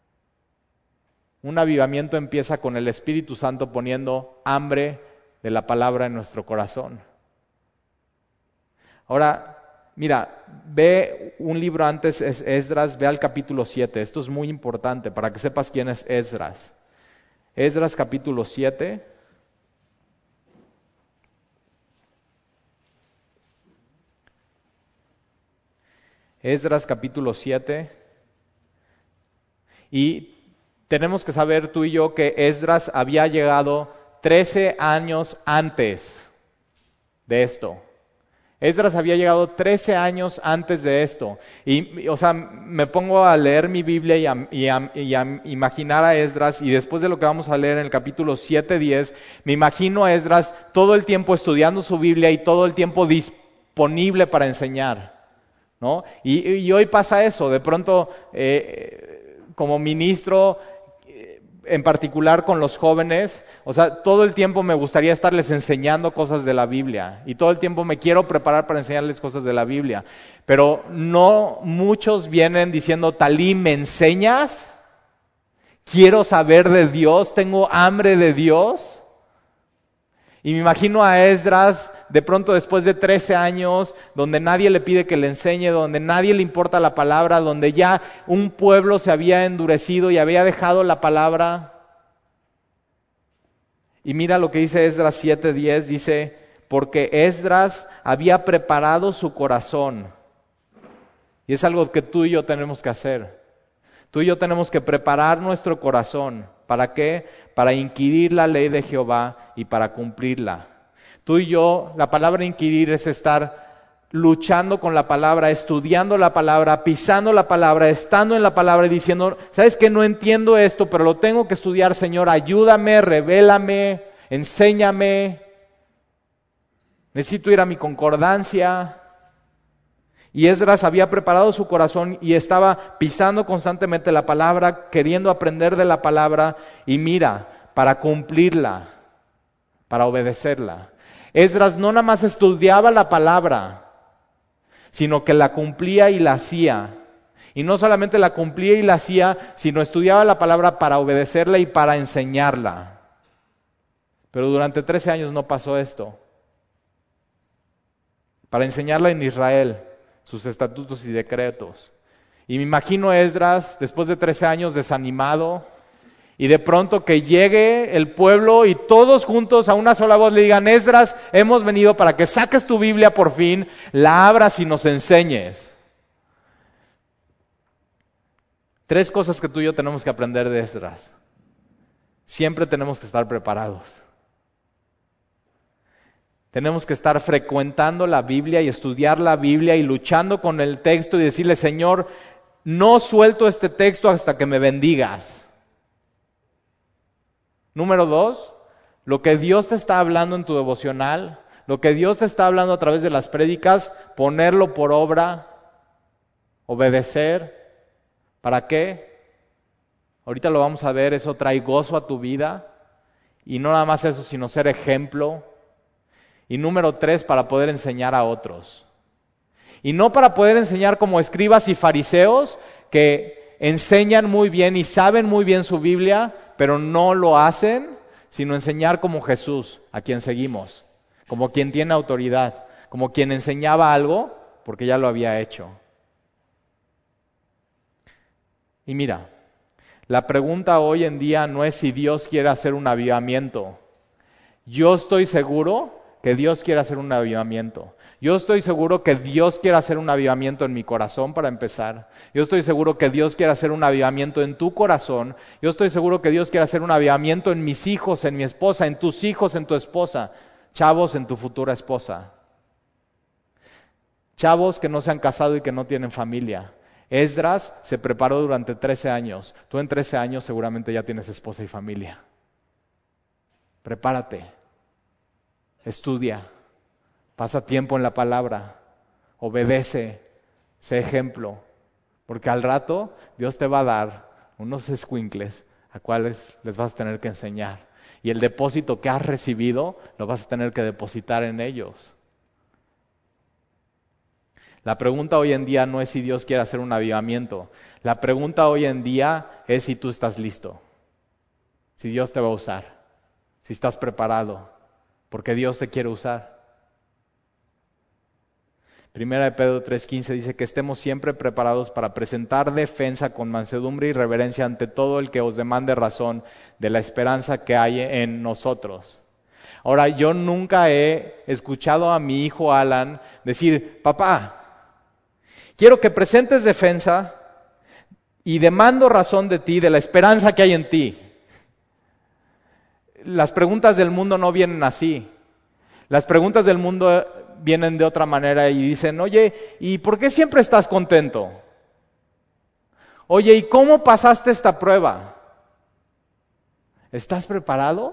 Un avivamiento empieza con el Espíritu Santo poniendo hambre de la palabra en nuestro corazón. Ahora, mira, ve un libro antes, es Esdras, ve al capítulo 7. Esto es muy importante para que sepas quién es Esdras. Esdras capítulo 7. Esdras capítulo 7. Y tenemos que saber tú y yo que Esdras había llegado 13 años antes de esto. Esdras había llegado 13 años antes de esto. Y, o sea, me pongo a leer mi Biblia y a imaginar a Esdras, y después de lo que vamos a leer en el capítulo 7-10, me imagino a Esdras todo el tiempo estudiando su Biblia y todo el tiempo disponible para enseñar, ¿no? Y hoy pasa eso, de pronto, como ministro, en particular con los jóvenes, o sea, todo el tiempo me gustaría estarles enseñando cosas de la Biblia y todo el tiempo me quiero preparar para enseñarles cosas de la Biblia, pero no muchos vienen diciendo, Talí, ¿me enseñas? Quiero saber de Dios, tengo hambre de Dios. Y me imagino a Esdras de pronto después de 13 años, donde nadie le pide que le enseñe, donde nadie le importa la palabra, donde ya un pueblo se había endurecido y había dejado la palabra. Y mira lo que dice Esdras 7:10, dice, porque Esdras había preparado su corazón. Y es algo que tú y yo tenemos que hacer. Tú y yo tenemos que preparar nuestro corazón. ¿Para qué? Para inquirir la ley de Jehová y para cumplirla. Tú y yo, la palabra inquirir es estar luchando con la palabra, estudiando la palabra, pisando la palabra, estando en la palabra y diciendo, ¿sabes qué? No entiendo esto, pero lo tengo que estudiar, Señor, ayúdame, revélame, enséñame. Necesito ir a mi concordancia. Y Esdras había preparado su corazón y estaba pisando constantemente la palabra, queriendo aprender de la palabra y mira, para cumplirla, para obedecerla. Esdras no nada más estudiaba la palabra, sino que la cumplía y la hacía. Y no solamente la cumplía y la hacía, sino estudiaba la palabra para obedecerla y para enseñarla. Pero durante 13 años no pasó esto. Para enseñarla en Israel, sus estatutos y decretos. Y me imagino a Esdras, después de 13 años, desanimado, y de pronto que llegue el pueblo y todos juntos a una sola voz le digan, Esdras, hemos venido para que saques tu Biblia por fin, la abras y nos enseñes. 3 cosas que tú y yo tenemos que aprender de Esdras. Siempre tenemos que estar preparados. Tenemos que estar frecuentando la Biblia y estudiar la Biblia y luchando con el texto y decirle, Señor, no suelto este texto hasta que me bendigas. Número 2, lo que Dios te está hablando en tu devocional, lo que Dios te está hablando a través de las prédicas, ponerlo por obra, obedecer. ¿Para qué? Ahorita lo vamos a ver, eso trae gozo a tu vida. Y no nada más eso, sino ser ejemplo. Y número 3, para poder enseñar a otros. Y no para poder enseñar como escribas y fariseos que enseñan muy bien y saben muy bien su Biblia, pero no lo hacen, sino enseñar como Jesús, a quien seguimos, como quien tiene autoridad, como quien enseñaba algo porque ya lo había hecho. Y mira, la pregunta hoy en día no es si Dios quiere hacer un avivamiento. Yo estoy seguro que Dios quiere hacer un avivamiento. Yo estoy seguro que Dios quiere hacer un avivamiento en mi corazón para empezar. Yo estoy seguro que Dios quiere hacer un avivamiento en tu corazón. Yo estoy seguro que Dios quiere hacer un avivamiento en mis hijos, en mi esposa, en tus hijos, en tu esposa. Chavos, en tu futura esposa. Chavos que no se han casado y que no tienen familia. Esdras se preparó durante 13 años. Tú en 13 años seguramente ya tienes esposa y familia. Prepárate. estudia, pasa tiempo en la palabra, obedece, sé ejemplo, porque al rato Dios te va a dar unos escuincles a cuales les vas a tener que enseñar. Y el depósito que has recibido lo vas a tener que depositar en ellos. La pregunta hoy en día no es si Dios quiere hacer un avivamiento. La pregunta hoy en día es si tú estás listo, si Dios te va a usar, si estás preparado, porque Dios te quiere usar. Primera de Pedro 3:15 dice que estemos siempre preparados para presentar defensa con mansedumbre y reverencia ante todo el que os demande razón de la esperanza que hay en nosotros. Ahora, yo nunca he escuchado a mi hijo Alan decir, papá, quiero que presentes defensa y demando razón de ti, de la esperanza que hay en ti. Las preguntas del mundo no vienen así. Las preguntas del mundo vienen de otra manera y dicen, oye, ¿y por qué siempre estás contento? Oye, ¿y cómo pasaste esta prueba? ¿Estás preparado?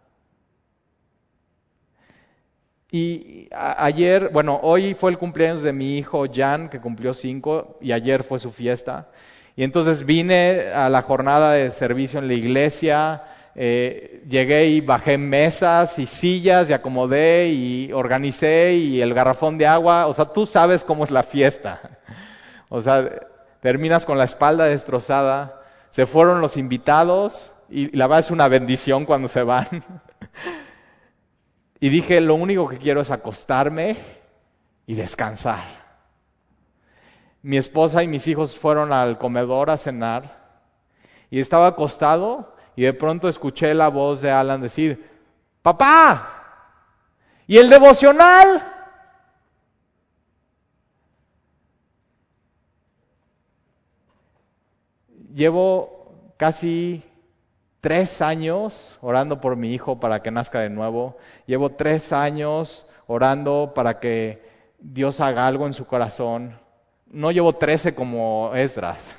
Y ayer, hoy fue el cumpleaños de mi hijo Jan, que cumplió 5, y ayer fue su fiesta. Y entonces vine a la jornada de servicio en la iglesia, llegué y bajé mesas y sillas y acomodé y organicé y el garrafón de agua. O sea, tú sabes cómo es la fiesta. O sea, terminas con la espalda destrozada. Se fueron los invitados y la verdad es una bendición cuando se van. Y dije, lo único que quiero es acostarme y descansar. Mi esposa y mis hijos fueron al comedor a cenar y estaba acostado y de pronto escuché la voz de Alan decir, ¡papá! ¿Y el devocional? Llevo casi 3 años orando por mi hijo para que nazca de nuevo. Llevo 3 años orando para que Dios haga algo en su corazón. No llevo 13 como Esdras.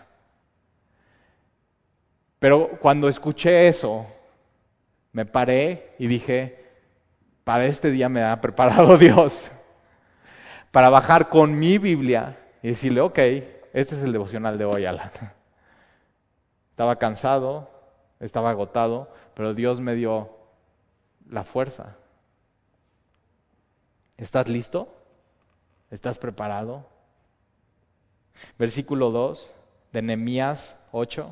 Pero cuando escuché eso, me paré y dije, para este día me ha preparado Dios. Para bajar con mi Biblia y decirle, ok, este es el devocional de hoy, Alan. Estaba cansado, estaba agotado, pero Dios me dio la fuerza. ¿Estás listo? ¿Estás preparado? Versículo 2 de Nehemías 8.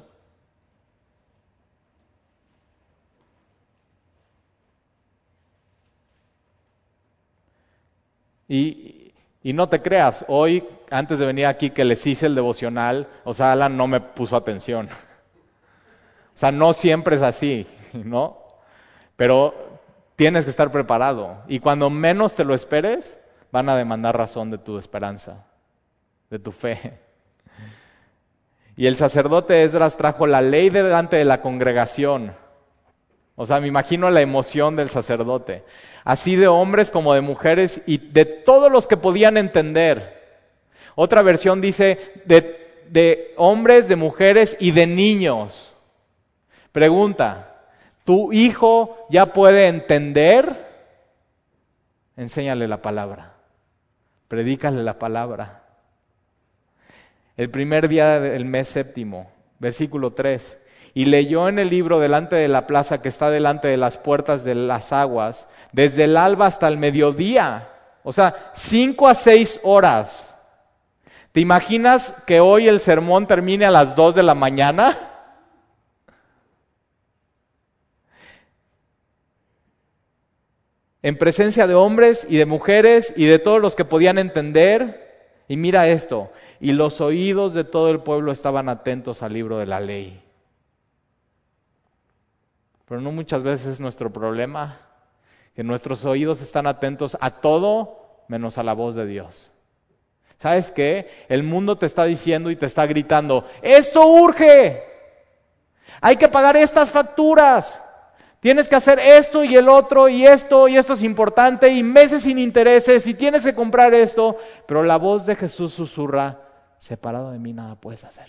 Y no te creas, hoy, antes de venir aquí que les hice el devocional, o sea, Alan no me puso atención. O sea, no siempre es así, ¿no? Pero tienes que estar preparado. Y cuando menos te lo esperes, van a demandar razón de tu esperanza, de tu fe. Y el sacerdote Esdras trajo la ley delante de la congregación. O sea, me imagino la emoción del sacerdote. Así de hombres como de mujeres y de todos los que podían entender. Otra versión dice de hombres, de mujeres y de niños. Pregunta, ¿tu hijo ya puede entender? Enséñale la palabra. Predícale la palabra. El primer día del mes séptimo, versículo 3. Y leyó en el libro delante de la plaza que está delante de las puertas de las aguas, desde el alba hasta el mediodía. O sea, 5 a 6 horas. ¿Te imaginas que hoy el sermón termine a las 2 de la mañana? En presencia de hombres y de mujeres y de todos los que podían entender. Y mira esto, y los oídos de todo el pueblo estaban atentos al libro de la ley. Pero no muchas veces es nuestro problema, que nuestros oídos están atentos a todo menos a la voz de Dios. ¿Sabes qué? El mundo te está diciendo y te está gritando, ¡esto urge! Hay que pagar estas facturas. Tienes que hacer esto y el otro y esto es importante y meses sin intereses y tienes que comprar esto. Pero la voz de Jesús susurra, separado de mí nada puedes hacer.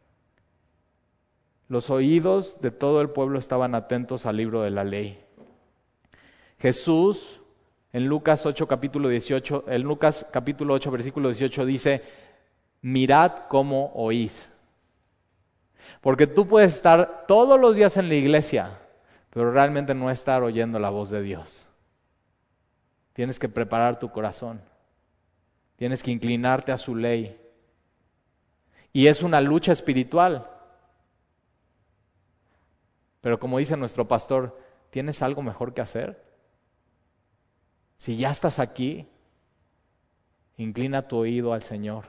Los oídos de todo el pueblo estaban atentos al libro de la ley. Jesús, en Lucas 8, capítulo 18, en Lucas capítulo 8, versículo 18 dice, mirad cómo oís. Porque tú puedes estar todos los días en la iglesia, pero realmente no estar oyendo la voz de Dios. Tienes que preparar tu corazón. Tienes que inclinarte a su ley. Y es una lucha espiritual. Pero como dice nuestro pastor, ¿tienes algo mejor que hacer? Si ya estás aquí, inclina tu oído al Señor.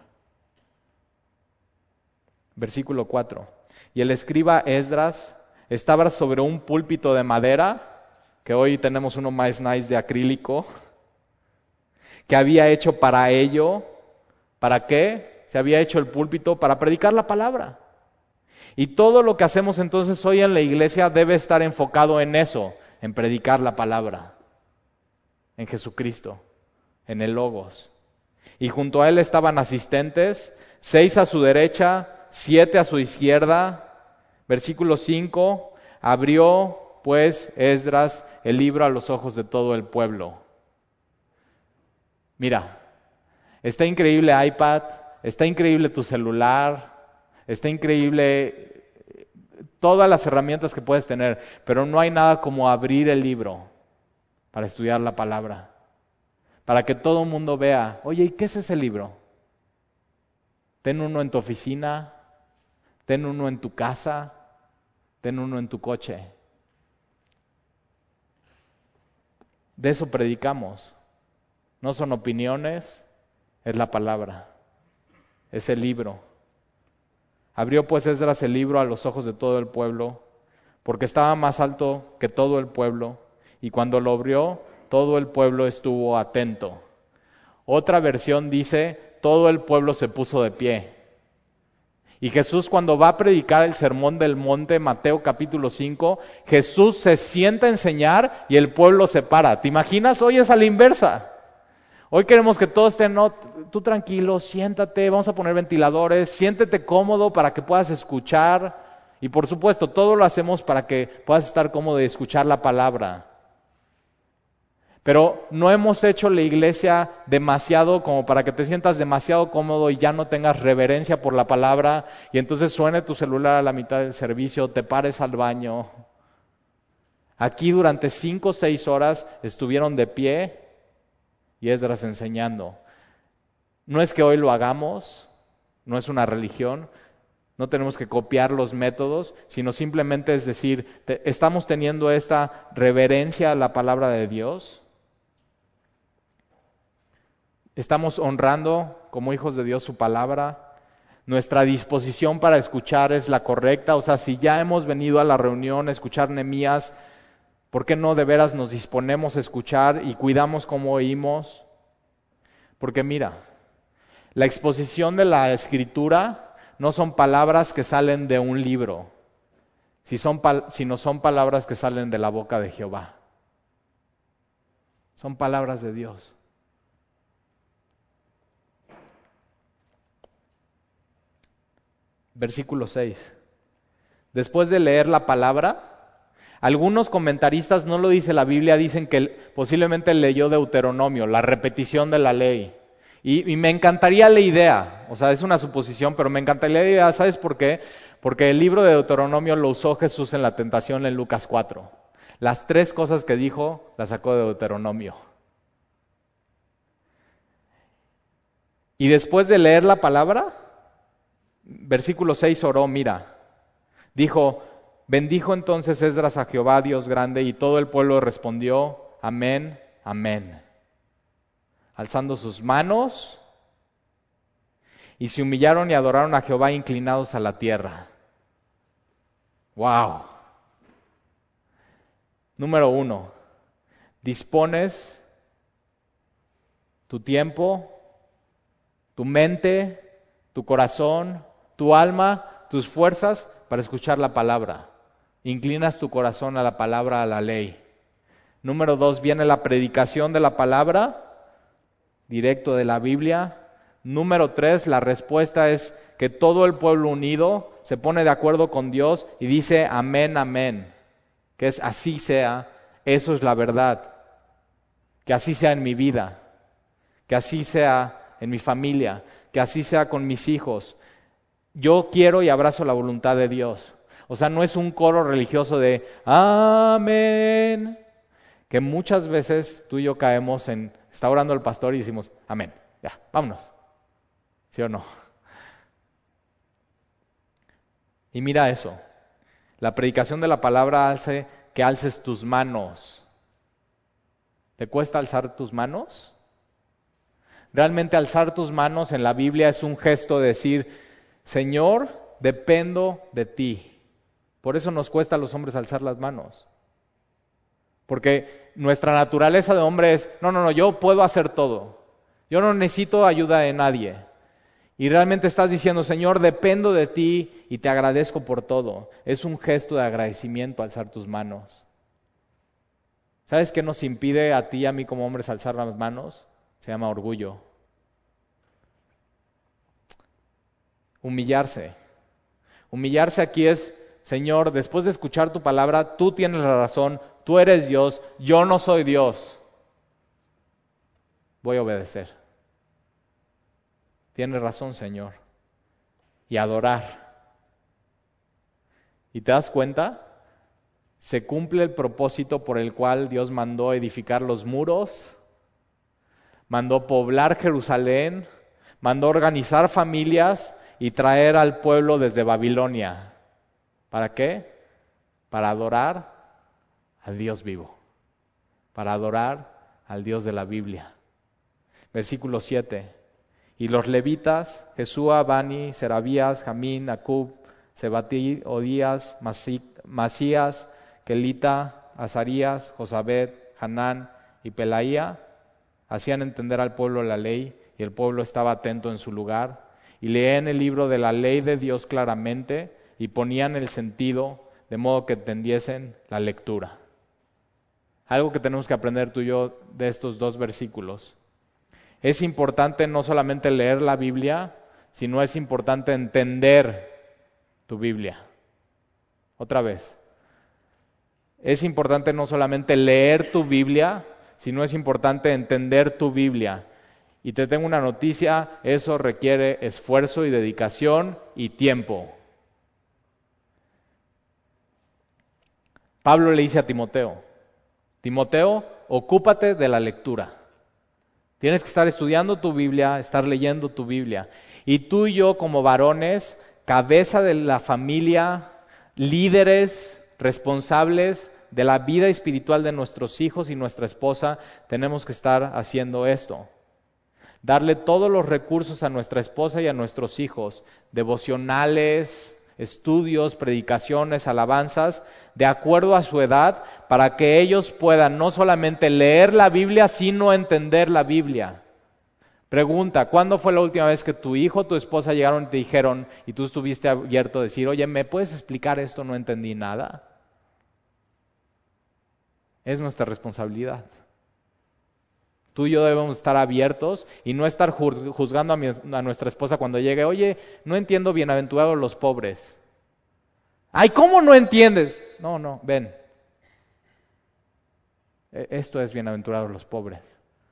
Versículo 4. Y el escriba Esdras estaba sobre un púlpito de madera, que hoy tenemos uno más nice de acrílico, que había hecho para ello. ¿Para qué? Se había hecho el púlpito para predicar la palabra. Y todo lo que hacemos entonces hoy en la iglesia debe estar enfocado en eso, en predicar la palabra, en Jesucristo, en el Logos. Y junto a él estaban asistentes, 6 a su derecha, 7 a su izquierda. Versículo 5, abrió pues Esdras el libro a los ojos de todo el pueblo. Mira, está increíble iPad, está increíble tu celular, está increíble todas las herramientas que puedes tener, pero no hay nada como abrir el libro para estudiar la palabra, para que todo el mundo vea, oye, ¿y qué es ese libro? Ten uno en tu oficina, ten uno en tu casa, ten uno en tu coche. De eso predicamos. No son opiniones, es la palabra, es el libro. Abrió pues Esdras el libro a los ojos de todo el pueblo, porque estaba más alto que todo el pueblo, y cuando lo abrió, todo el pueblo estuvo atento. Otra versión dice, todo el pueblo se puso de pie. Y Jesús, cuando va a predicar el sermón del monte, Mateo capítulo 5, Jesús se sienta a enseñar y el pueblo se para. ¿Te imaginas? Hoy es a la inversa. Hoy queremos que todos estén, no, tú tranquilo, siéntate, vamos a poner ventiladores, siéntete cómodo para que puedas escuchar. Y por supuesto, todo lo hacemos para que puedas estar cómodo y escuchar la palabra. Pero no hemos hecho la iglesia demasiado como para que te sientas demasiado cómodo y ya no tengas reverencia por la palabra y entonces suene tu celular a la mitad del servicio, te pares al baño. Aquí durante 5 o 6 horas estuvieron de pie y Esdras enseñando. No es que hoy lo hagamos, no es una religión, no tenemos que copiar los métodos, sino simplemente es decir, estamos teniendo esta reverencia a la palabra de Dios. Estamos honrando como hijos de Dios su palabra. Nuestra disposición para escuchar es la correcta. O sea, si ya hemos venido a la reunión a escuchar Nehemías, ¿por qué no de veras nos disponemos a escuchar y cuidamos cómo oímos? Porque mira, la exposición de la Escritura no son palabras que salen de un libro, sino son palabras que salen de la boca de Jehová. Son palabras de Dios. Versículo 6. Después de leer la palabra, algunos comentaristas, no lo dice la Biblia, dicen que posiblemente leyó Deuteronomio, la repetición de la ley. Y me encantaría la idea, o sea, es una suposición, pero me encantaría la idea, ¿sabes por qué? Porque el libro de Deuteronomio lo usó Jesús en la tentación en Lucas 4. Las 3 cosas que dijo, las sacó de Deuteronomio. Y después de leer la palabra, versículo 6 oró, mira, dijo, bendijo entonces Esdras a Jehová, Dios grande, y todo el pueblo respondió, amén, amén. Alzando sus manos, y se humillaron y adoraron a Jehová inclinados a la tierra. ¡Wow! Número 1, dispones tu tiempo, tu mente, tu corazón, tu alma, tus fuerzas para escuchar la palabra. Inclinas tu corazón a la palabra, a la ley. Número 2, viene la predicación de la palabra, directo de la Biblia. Número 3, la respuesta es que todo el pueblo unido se pone de acuerdo con Dios y dice amén, amén. Que es así sea, eso es la verdad. que así sea en mi vida, que así sea en mi familia, que así sea con mis hijos. Yo quiero y abrazo la voluntad de Dios. O sea, no es un coro religioso de amén, que muchas veces tú y yo caemos en, está orando el pastor y decimos amén, ya, vámonos. ¿Sí o no? Y mira eso, la predicación de la palabra hace que alces tus manos. ¿Te cuesta alzar tus manos? Realmente alzar tus manos en la Biblia es un gesto de decir, Señor, dependo de ti. Por eso nos cuesta a los hombres alzar las manos. Porque nuestra naturaleza de hombre es, no, yo puedo hacer todo. Yo no necesito ayuda de nadie. Y realmente estás diciendo, Señor, dependo de ti y te agradezco por todo. Es un gesto de agradecimiento alzar tus manos. ¿Sabes qué nos impide a ti y a mí como hombres alzar las manos? Se llama orgullo. Humillarse. Humillarse aquí es, Señor, después de escuchar tu palabra, tú tienes la razón, tú eres Dios, yo no soy Dios. Voy a obedecer. Tienes razón, Señor. Y adorar. ¿Y te das cuenta? Se cumple el propósito por el cual Dios mandó edificar los muros, mandó poblar Jerusalén, mandó organizar familias y traer al pueblo desde Babilonia. ¿Para qué? Para adorar al Dios vivo, para adorar al Dios de la Biblia. Versículo 7. Y los levitas, Jesúa, Bani, Serabías, Jamín, Acub, Sebatí, Odías, Masías, Kelita, Azarías, Josabed, Hanán y Pelaía, hacían entender al pueblo la ley, y el pueblo estaba atento en su lugar, y leían el libro de la ley de Dios claramente, y ponían el sentido, de modo que entendiesen la lectura. Algo que tenemos que aprender tú y yo de estos dos versículos. Es importante no solamente leer la Biblia, sino es importante entender tu Biblia. Otra vez. Es importante no solamente leer tu Biblia, sino es importante entender tu Biblia. Y te tengo una noticia, eso requiere esfuerzo y dedicación y tiempo. Pablo le dice a Timoteo, Timoteo, ocúpate de la lectura. Tienes que estar estudiando tu Biblia, estar leyendo tu Biblia. Y tú y yo como varones, cabeza de la familia, líderes, responsables de la vida espiritual de nuestros hijos y nuestra esposa, tenemos que estar haciendo esto. Darle todos los recursos a nuestra esposa y a nuestros hijos, devocionales, estudios, predicaciones, alabanzas, de acuerdo a su edad, para que ellos puedan no solamente leer la Biblia, sino entender la Biblia. Pregunta, ¿cuándo fue la última vez que tu hijo o tu esposa llegaron y te dijeron, y tú estuviste abierto a decir, oye, ¿me puedes explicar esto? No entendí nada. Es nuestra responsabilidad. Tú y yo debemos estar abiertos y no estar juzgando a nuestra esposa cuando llegue, oye, no entiendo, bienaventurados los pobres. Ay, ¿cómo no entiendes? No, ven. Esto es bienaventurados los pobres.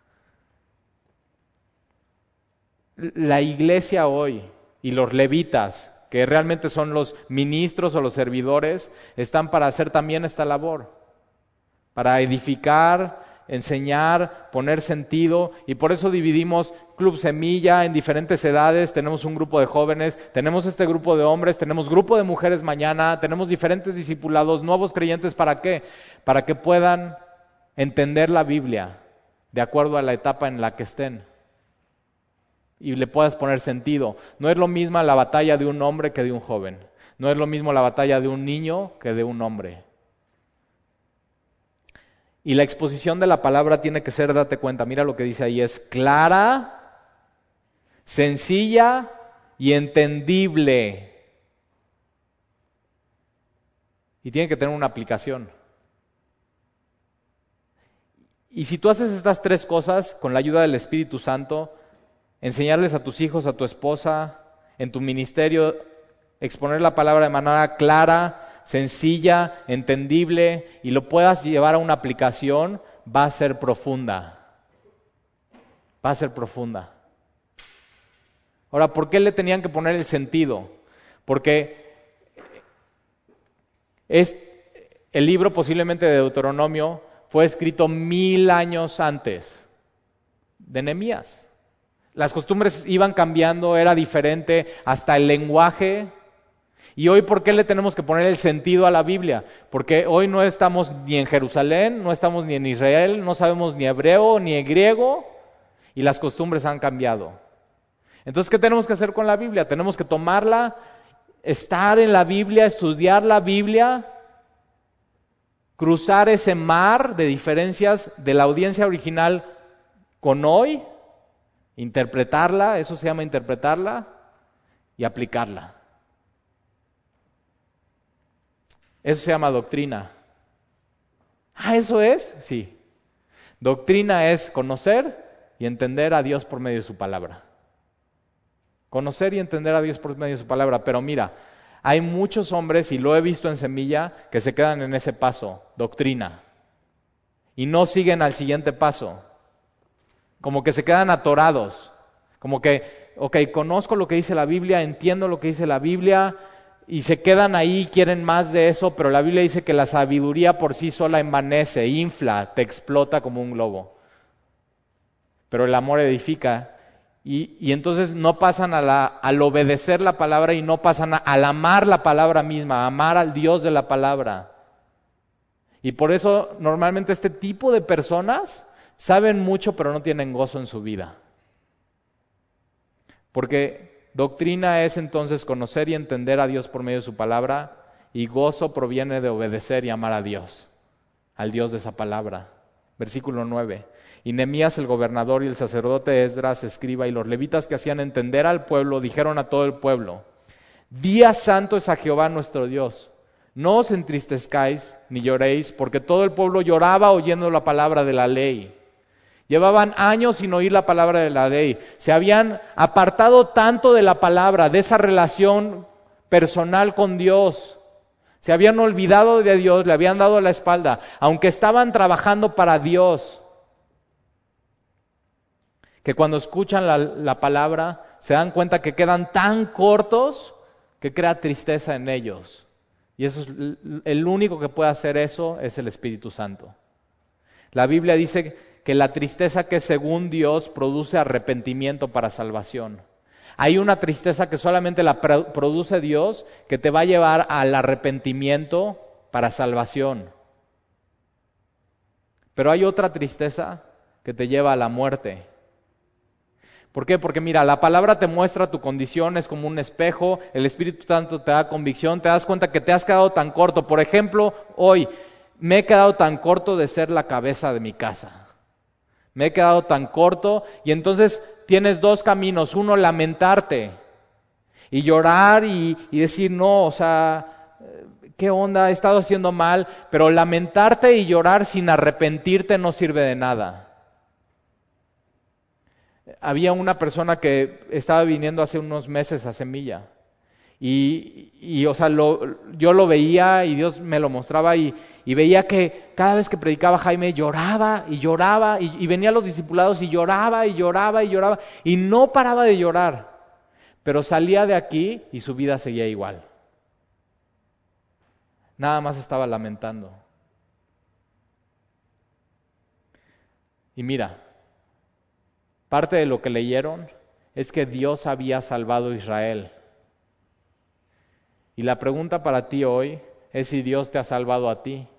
La iglesia hoy y los levitas, que realmente son los ministros o los servidores, están para hacer también esta labor, para edificar, enseñar, poner sentido, y por eso dividimos Club Semilla en diferentes edades. Tenemos un grupo de jóvenes, tenemos este grupo de hombres, tenemos grupo de mujeres mañana, tenemos diferentes discipulados, nuevos creyentes. ¿Para qué? Para que puedan entender la Biblia de acuerdo a la etapa en la que estén y le puedas poner sentido. No es lo mismo la batalla de un hombre que de un joven, no es lo mismo la batalla de un niño que de un hombre. Y la exposición de la palabra tiene que ser, date cuenta, mira lo que dice ahí, es clara, sencilla y entendible. Y tiene que tener una aplicación. Y si tú haces estas tres cosas con la ayuda del Espíritu Santo, enseñarles a tus hijos, a tu esposa, en tu ministerio, exponer la palabra de manera clara, sencilla, entendible, y lo puedas llevar a una aplicación, va a ser profunda. va a ser profunda. Ahora, ¿por qué le tenían que poner el sentido? Porque el libro posiblemente de Deuteronomio fue escrito 1000 años antes de Nehemías. Las costumbres iban cambiando, era diferente, hasta el lenguaje. Y hoy, ¿por qué le tenemos que poner el sentido a la Biblia? Porque hoy no estamos ni en Jerusalén, no estamos ni en Israel, no sabemos ni hebreo ni griego, y las costumbres han cambiado. Entonces, ¿qué tenemos que hacer con la Biblia? Tenemos que tomarla, estar en la Biblia, estudiar la Biblia, cruzar ese mar de diferencias de la audiencia original con hoy, interpretarla, eso se llama interpretarla, y aplicarla. Eso se llama doctrina. ¿Eso es? Sí. Doctrina es conocer y entender a Dios por medio de su palabra. Conocer y entender a Dios por medio de su palabra. Pero mira, hay muchos hombres, y lo he visto en Semilla, que se quedan en ese paso, doctrina, y no siguen al siguiente paso. Como que se quedan atorados. Como que, conozco lo que dice la Biblia, entiendo lo que dice la Biblia, y se quedan ahí, quieren más de eso, pero la Biblia dice que la sabiduría por sí sola envanece, infla, te explota como un globo. Pero el amor edifica, y entonces no pasan al obedecer la palabra, y no pasan al amar la palabra misma, a amar al Dios de la palabra. Y por eso normalmente este tipo de personas saben mucho, pero no tienen gozo en su vida. Porque doctrina es entonces conocer y entender a Dios por medio de su palabra, y gozo proviene de obedecer y amar a Dios, al Dios de esa palabra. Versículo 9. Y Nehemías el gobernador y el sacerdote Esdras, escriba, y los levitas que hacían entender al pueblo, dijeron a todo el pueblo: Día santo es a Jehová nuestro Dios. No os entristezcáis ni lloréis, porque todo el pueblo lloraba oyendo la palabra de la ley. Llevaban años sin oír la palabra de la ley. Se habían apartado tanto de la palabra, de esa relación personal con Dios. Se habían olvidado de Dios, le habían dado la espalda, aunque estaban trabajando para Dios. Que cuando escuchan la palabra, se dan cuenta que quedan tan cortos que crea tristeza en ellos. Y eso es el único que puede hacer eso, es el Espíritu Santo. La Biblia dice que la tristeza que según Dios produce arrepentimiento para salvación. Hay una tristeza que solamente la produce Dios, que te va a llevar al arrepentimiento para salvación. Pero hay otra tristeza que te lleva a la muerte. ¿Por qué? Porque mira, la palabra te muestra tu condición, es como un espejo, el Espíritu Santo te da convicción, te das cuenta que te has quedado tan corto. Por ejemplo, hoy me he quedado tan corto de ser la cabeza de mi casa. Me he quedado tan corto, y entonces tienes dos caminos. Uno, lamentarte y llorar y decir, no, o sea, ¿qué onda? He estado haciendo mal. Pero lamentarte y llorar sin arrepentirte no sirve de nada. Había una persona que estaba viniendo hace unos meses a Semilla. O sea, yo lo veía y Dios me lo mostraba, y veía que cada vez que predicaba Jaime lloraba y lloraba, y venían los discipulados y lloraba y lloraba y lloraba, y no paraba de llorar, pero salía de aquí y su vida seguía igual. Nada más estaba lamentando. Y mira, parte de lo que leyeron es que Dios había salvado a Israel. Y la pregunta para ti hoy es si Dios te ha salvado a ti.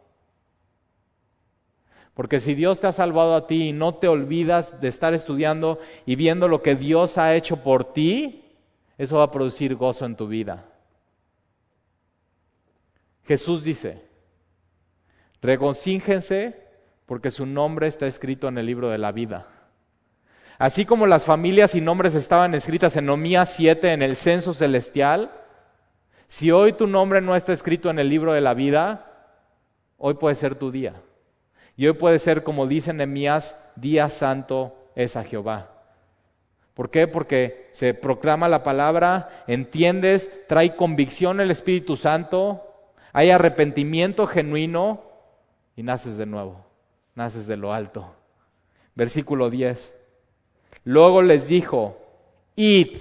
Porque si Dios te ha salvado a ti y no te olvidas de estar estudiando y viendo lo que Dios ha hecho por ti, eso va a producir gozo en tu vida. Jesús dice: regocíjense porque su nombre está escrito en el libro de la vida. Así como las familias y nombres estaban escritas en Nehemías 7 en el censo celestial, si hoy tu nombre no está escrito en el libro de la vida, hoy puede ser tu día. Y hoy puede ser, como dice Nehemías, día santo es a Jehová. ¿Por qué? Porque se proclama la palabra, entiendes, trae convicción el Espíritu Santo, hay arrepentimiento genuino y naces de nuevo, naces de lo alto. Versículo 10. Luego les dijo, id.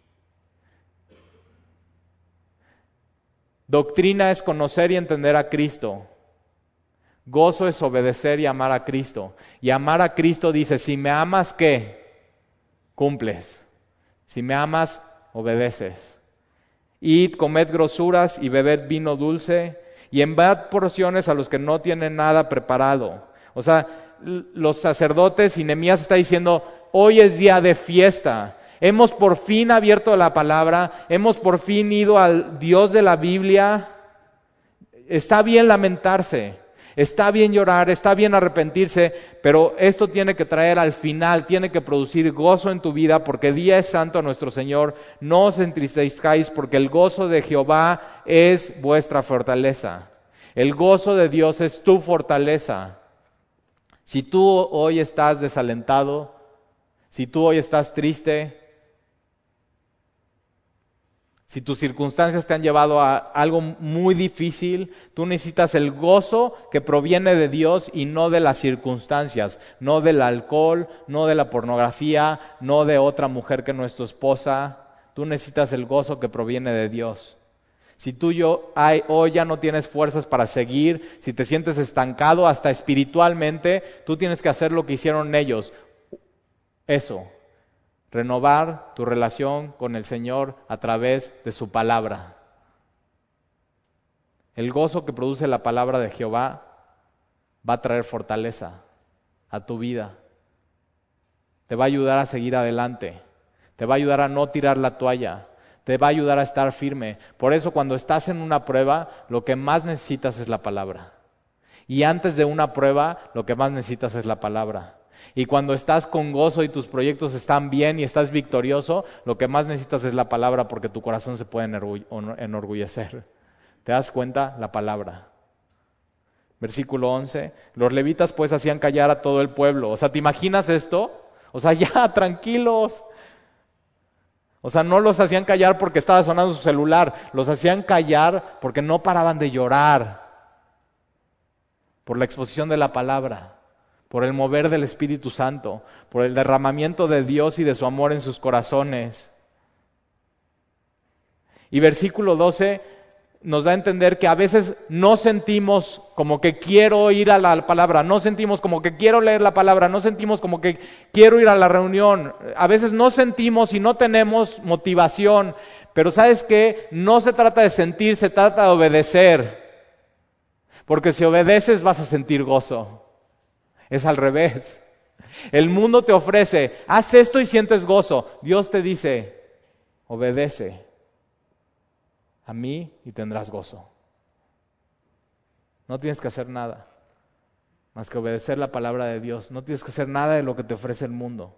Doctrina es conocer y entender a Cristo. Gozo es obedecer y amar a Cristo. Y amar a Cristo dice, si me amas, ¿qué? Cumples. Si me amas, obedeces. Id, comed grosuras y bebed vino dulce, y enviad porciones a los que no tienen nada preparado. O sea, los sacerdotes y Nehemías está diciendo, hoy es día de fiesta. Hemos por fin abierto la palabra, hemos por fin ido al Dios de la Biblia. Está bien lamentarse, está bien llorar, está bien arrepentirse, pero esto tiene que traer al final, tiene que producir gozo en tu vida, porque día es santo a nuestro Señor. No os entristezcáis, porque el gozo de Jehová es vuestra fortaleza. El gozo de Dios es tu fortaleza. Si tú hoy estás desalentado, si tú hoy estás triste, si tus circunstancias te han llevado a algo muy difícil, tú necesitas el gozo que proviene de Dios y no de las circunstancias, no del alcohol, no de la pornografía, no de otra mujer que no es tu esposa. Tú necesitas el gozo que proviene de Dios. Si tú hoy ya no tienes fuerzas para seguir, si te sientes estancado hasta espiritualmente, tú tienes que hacer lo que hicieron ellos. Eso. Renovar tu relación con el Señor a través de su palabra. El gozo que produce la palabra de Jehová va a traer fortaleza a tu vida. Te va a ayudar a seguir adelante. Te va a ayudar a no tirar la toalla. Te va a ayudar a estar firme. Por eso cuando estás en una prueba, lo que más necesitas es la palabra. Y antes de una prueba, lo que más necesitas es la palabra. Y cuando estás con gozo y tus proyectos están bien y estás victorioso, lo que más necesitas es la palabra, porque tu corazón se puede enorgullecer. ¿Te das cuenta? La palabra. Versículo 11. Los levitas pues hacían callar a todo el pueblo. O sea, ¿te imaginas esto? O sea, ya, tranquilos. O sea, no los hacían callar porque estaba sonando su celular. Los hacían callar porque no paraban de llorar por la exposición de la palabra, por el mover del Espíritu Santo, por el derramamiento de Dios y de su amor en sus corazones. Y versículo 12 nos da a entender que a veces no sentimos como que quiero ir a la palabra, no sentimos como que quiero leer la palabra, no sentimos como que quiero ir a la reunión. A veces no sentimos y no tenemos motivación, pero ¿sabes qué? No se trata de sentir, se trata de obedecer. Porque si obedeces vas a sentir gozo. Es al revés. El mundo te ofrece, haz esto y sientes gozo. Dios te dice, obedece a mí y tendrás gozo. No tienes que hacer nada más que obedecer la palabra de Dios. No tienes que hacer nada de lo que te ofrece el mundo.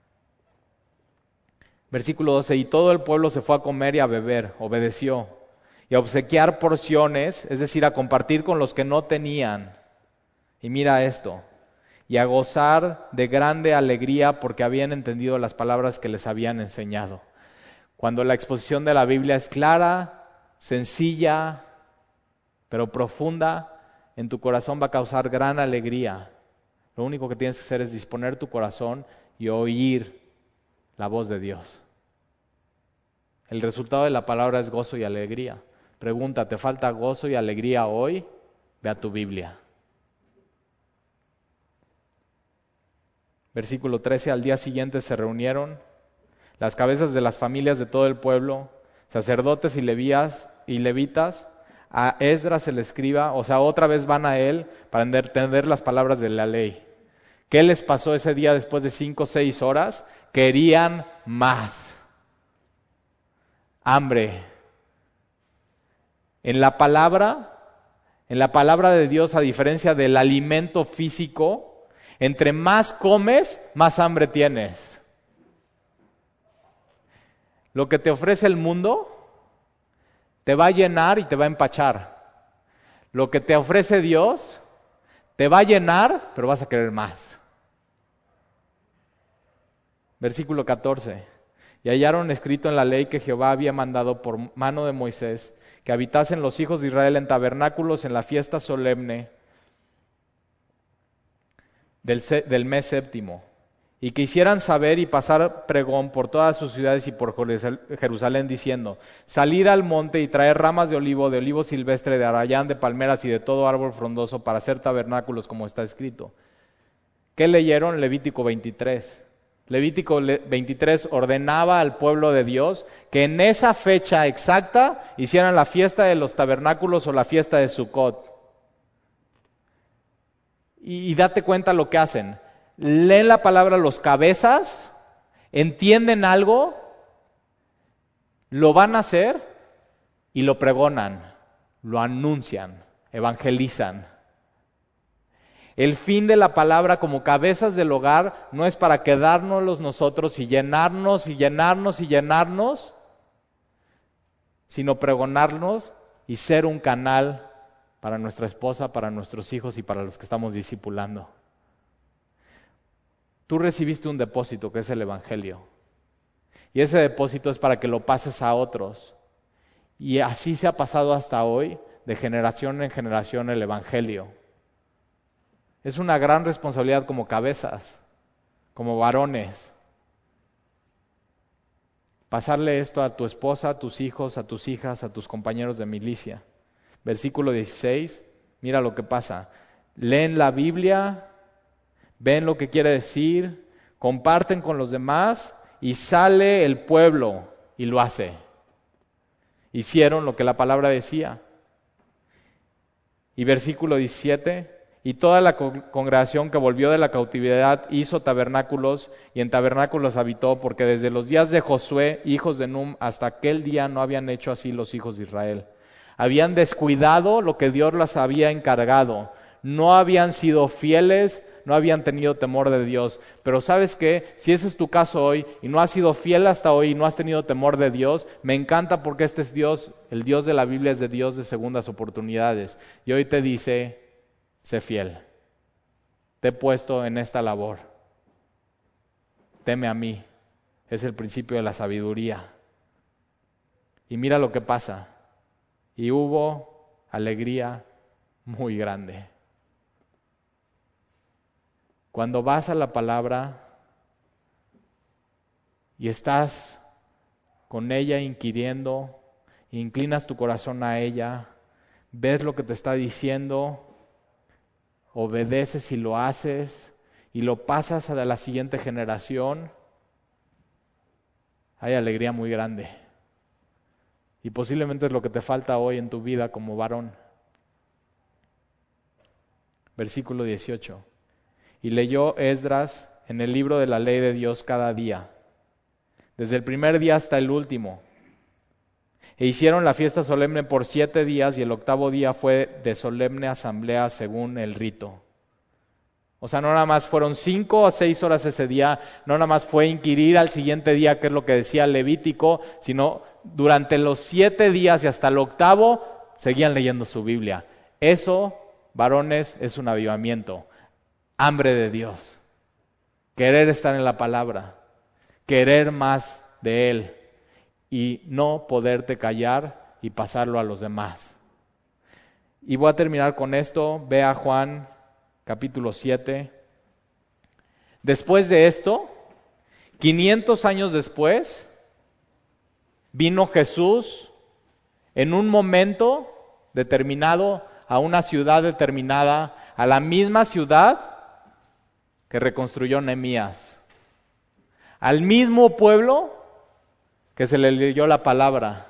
Versículo 12, y todo el pueblo se fue a comer y a beber, obedeció, y a obsequiar porciones, es decir, a compartir con los que no tenían. Y mira esto, y a gozar de grande alegría porque habían entendido las palabras que les habían enseñado. Cuando la exposición de la Biblia es clara, sencilla, pero profunda, en tu corazón va a causar gran alegría. Lo único que tienes que hacer es disponer tu corazón y oír la voz de Dios. El resultado de la palabra es gozo y alegría. Pregunta, ¿te falta gozo y alegría hoy? Ve a tu Biblia. Versículo 13, al día siguiente se reunieron las cabezas de las familias de todo el pueblo, sacerdotes y levitas, a Esdras el escriba, o sea, otra vez van a él para entender las palabras de la ley. ¿Qué les pasó ese día después de 5 o 6 horas? Querían más. Hambre. En la palabra de Dios, a diferencia del alimento físico, entre más comes, más hambre tienes. Lo que te ofrece el mundo te va a llenar y te va a empachar. Lo que te ofrece Dios te va a llenar, pero vas a querer más. Versículo 14. Y hallaron escrito en la ley que Jehová había mandado por mano de Moisés, que habitasen los hijos de Israel en tabernáculos en la fiesta solemne del mes séptimo, y que hicieran saber y pasar pregón por todas sus ciudades y por Jerusalén, diciendo: salid al monte y traed ramas de olivo silvestre, de arrayán, de palmeras y de todo árbol frondoso para hacer tabernáculos, como está escrito. ¿Qué leyeron? Levítico 23. Levítico 23 ordenaba al pueblo de Dios que en esa fecha exacta hicieran la fiesta de los tabernáculos o la fiesta de Sucot. Y date cuenta lo que hacen. Leen la palabra los cabezas, entienden algo, lo van a hacer y lo pregonan, lo anuncian, evangelizan. El fin de la palabra como cabezas del hogar no es para quedárnoslos nosotros y llenarnos, sino pregonarnos y ser un canal para nuestra esposa, para nuestros hijos y para los que estamos discipulando. Tú recibiste un depósito que es el Evangelio. Y ese depósito es para que lo pases a otros. Y así se ha pasado hasta hoy, de generación en generación, el Evangelio. Es una gran responsabilidad como cabezas, como varones. Pasarle esto a tu esposa, a tus hijos, a tus hijas, a tus compañeros de milicia. Versículo 16, mira lo que pasa. Leen la Biblia, ven lo que quiere decir, comparten con los demás y sale el pueblo y lo hace. Hicieron lo que la palabra decía. Y versículo 17, y toda la congregación que volvió de la cautividad hizo tabernáculos y en tabernáculos habitó, porque desde los días de Josué, hijos de Num, hasta aquel día no habían hecho así los hijos de Israel. Habían descuidado lo que Dios les había encargado. No habían sido fieles, no habían tenido temor de Dios. Pero ¿sabes qué? Si ese es tu caso hoy y no has sido fiel hasta hoy y no has tenido temor de Dios, me encanta porque este es Dios, el Dios de la Biblia es de Dios de segundas oportunidades. Y hoy te dice: sé fiel. Te he puesto en esta labor. Teme a mí. Es el principio de la sabiduría. Y mira lo que pasa. Y hubo alegría muy grande. Cuando vas a la palabra y estás con ella inquiriendo, inclinas tu corazón a ella, ves lo que te está diciendo, obedeces y lo haces y lo pasas a la siguiente generación, hay alegría muy grande. Y posiblemente es lo que te falta hoy en tu vida como varón. Versículo 18. Y leyó Esdras en el libro de la ley de Dios cada día, desde el primer día hasta el último. E hicieron la fiesta solemne por 7 días y el 8º día fue de solemne asamblea según el rito. O sea, no nada más fueron 5 o 6 horas ese día, no nada más fue inquirir al siguiente día, que es lo que decía Levítico, sino durante los 7 días y hasta el 8º seguían leyendo su Biblia. Eso, varones, es un avivamiento. Hambre de Dios, querer estar en la palabra, querer más de Él y no poderte callar y pasarlo a los demás. Y voy a terminar con esto. Ve a Juan capítulo 7. Después de esto, 500 años después, vino Jesús en un momento determinado a una ciudad determinada, a la misma ciudad que reconstruyó Nehemías, al mismo pueblo que se le leyó la palabra.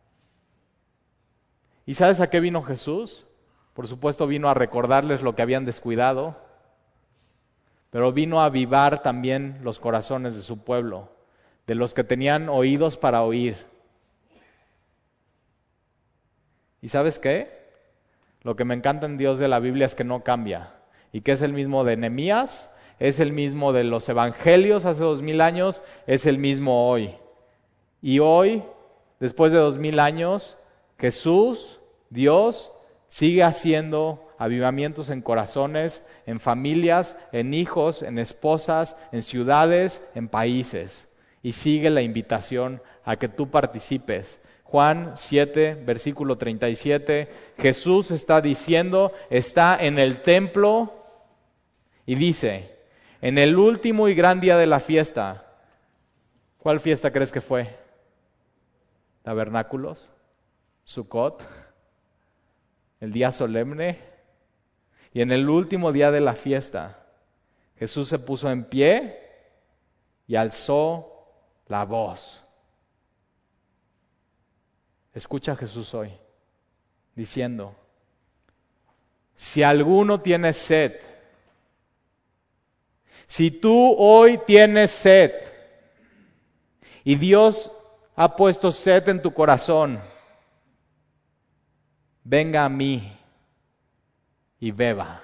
¿Y sabes a qué vino Jesús? Por supuesto vino a recordarles lo que habían descuidado, pero vino a avivar también los corazones de su pueblo, de los que tenían oídos para oír. ¿Y sabes qué? Lo que me encanta en Dios de la Biblia es que no cambia, y que es el mismo de Nehemías, es el mismo de los evangelios hace 2000 años, es el mismo hoy. Y hoy, después de 2000 años, Jesús, Dios, sigue haciendo avivamientos en corazones, en familias, en hijos, en esposas, en ciudades, en países. Y sigue la invitación a que tú participes. Juan 7, versículo 37, Jesús está diciendo, está en el templo y dice: en el último y gran día de la fiesta. ¿Cuál fiesta crees que fue? ¿Tabernáculos? ¿Sucot? ¿El día solemne? Y en el último día de la fiesta, Jesús se puso en pie y alzó la voz. Escucha a Jesús hoy, diciendo, si alguno tiene sed, si tú hoy tienes sed, y Dios ha puesto sed en tu corazón, venga a mí y beba.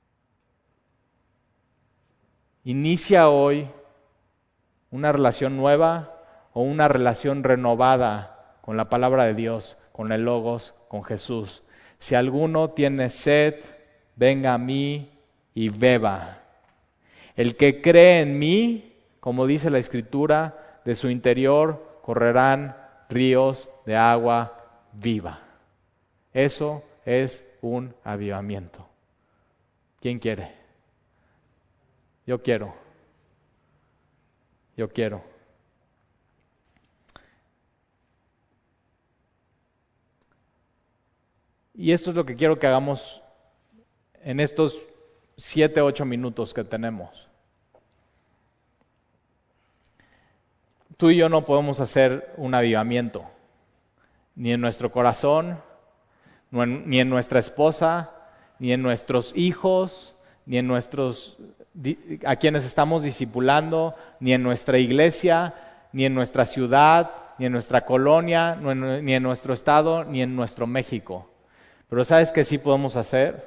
Inicia hoy una relación nueva o una relación renovada con la palabra de Dios, con el Logos, con Jesús. Si alguno tiene sed, venga a mí y beba. El que cree en mí, como dice la Escritura, de su interior correrán ríos de agua viva. Eso es un avivamiento. ¿Quién quiere? Yo quiero. Yo quiero. Y esto es lo que quiero que hagamos en estos 7, 8 minutos que tenemos. Tú y yo no podemos hacer un avivamiento, ni en nuestro corazón, ni en nuestra esposa, ni en nuestros hijos, ni en a quienes estamos discipulando, ni en nuestra iglesia, ni en nuestra ciudad, ni en nuestra colonia, ni en nuestro estado, ni en nuestro México. Pero ¿sabes qué sí podemos hacer?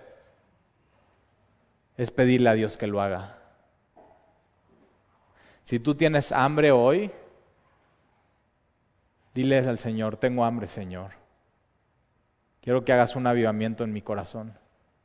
Es pedirle a Dios que lo haga. Si tú tienes hambre hoy, dile al Señor, tengo hambre, Señor. Quiero que hagas un avivamiento en mi corazón.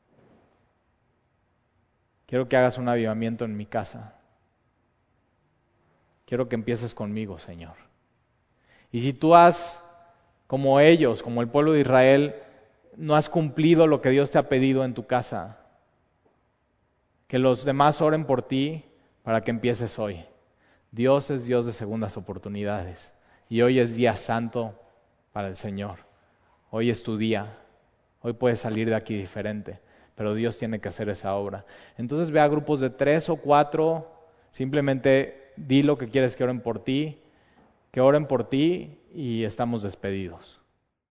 Quiero que hagas un avivamiento en mi casa. Quiero que empieces conmigo, Señor. Y si tú has, como ellos, como el pueblo de Israel, no has cumplido lo que Dios te ha pedido en tu casa, que los demás oren por ti para que empieces hoy. Dios es Dios de segundas oportunidades. Y hoy es día santo para el Señor. Hoy es tu día. Hoy puedes salir de aquí diferente. Pero Dios tiene que hacer esa obra. Entonces ve a grupos de 3 o 4. Simplemente di lo que quieres que oren por ti. Que oren por ti y estamos despedidos.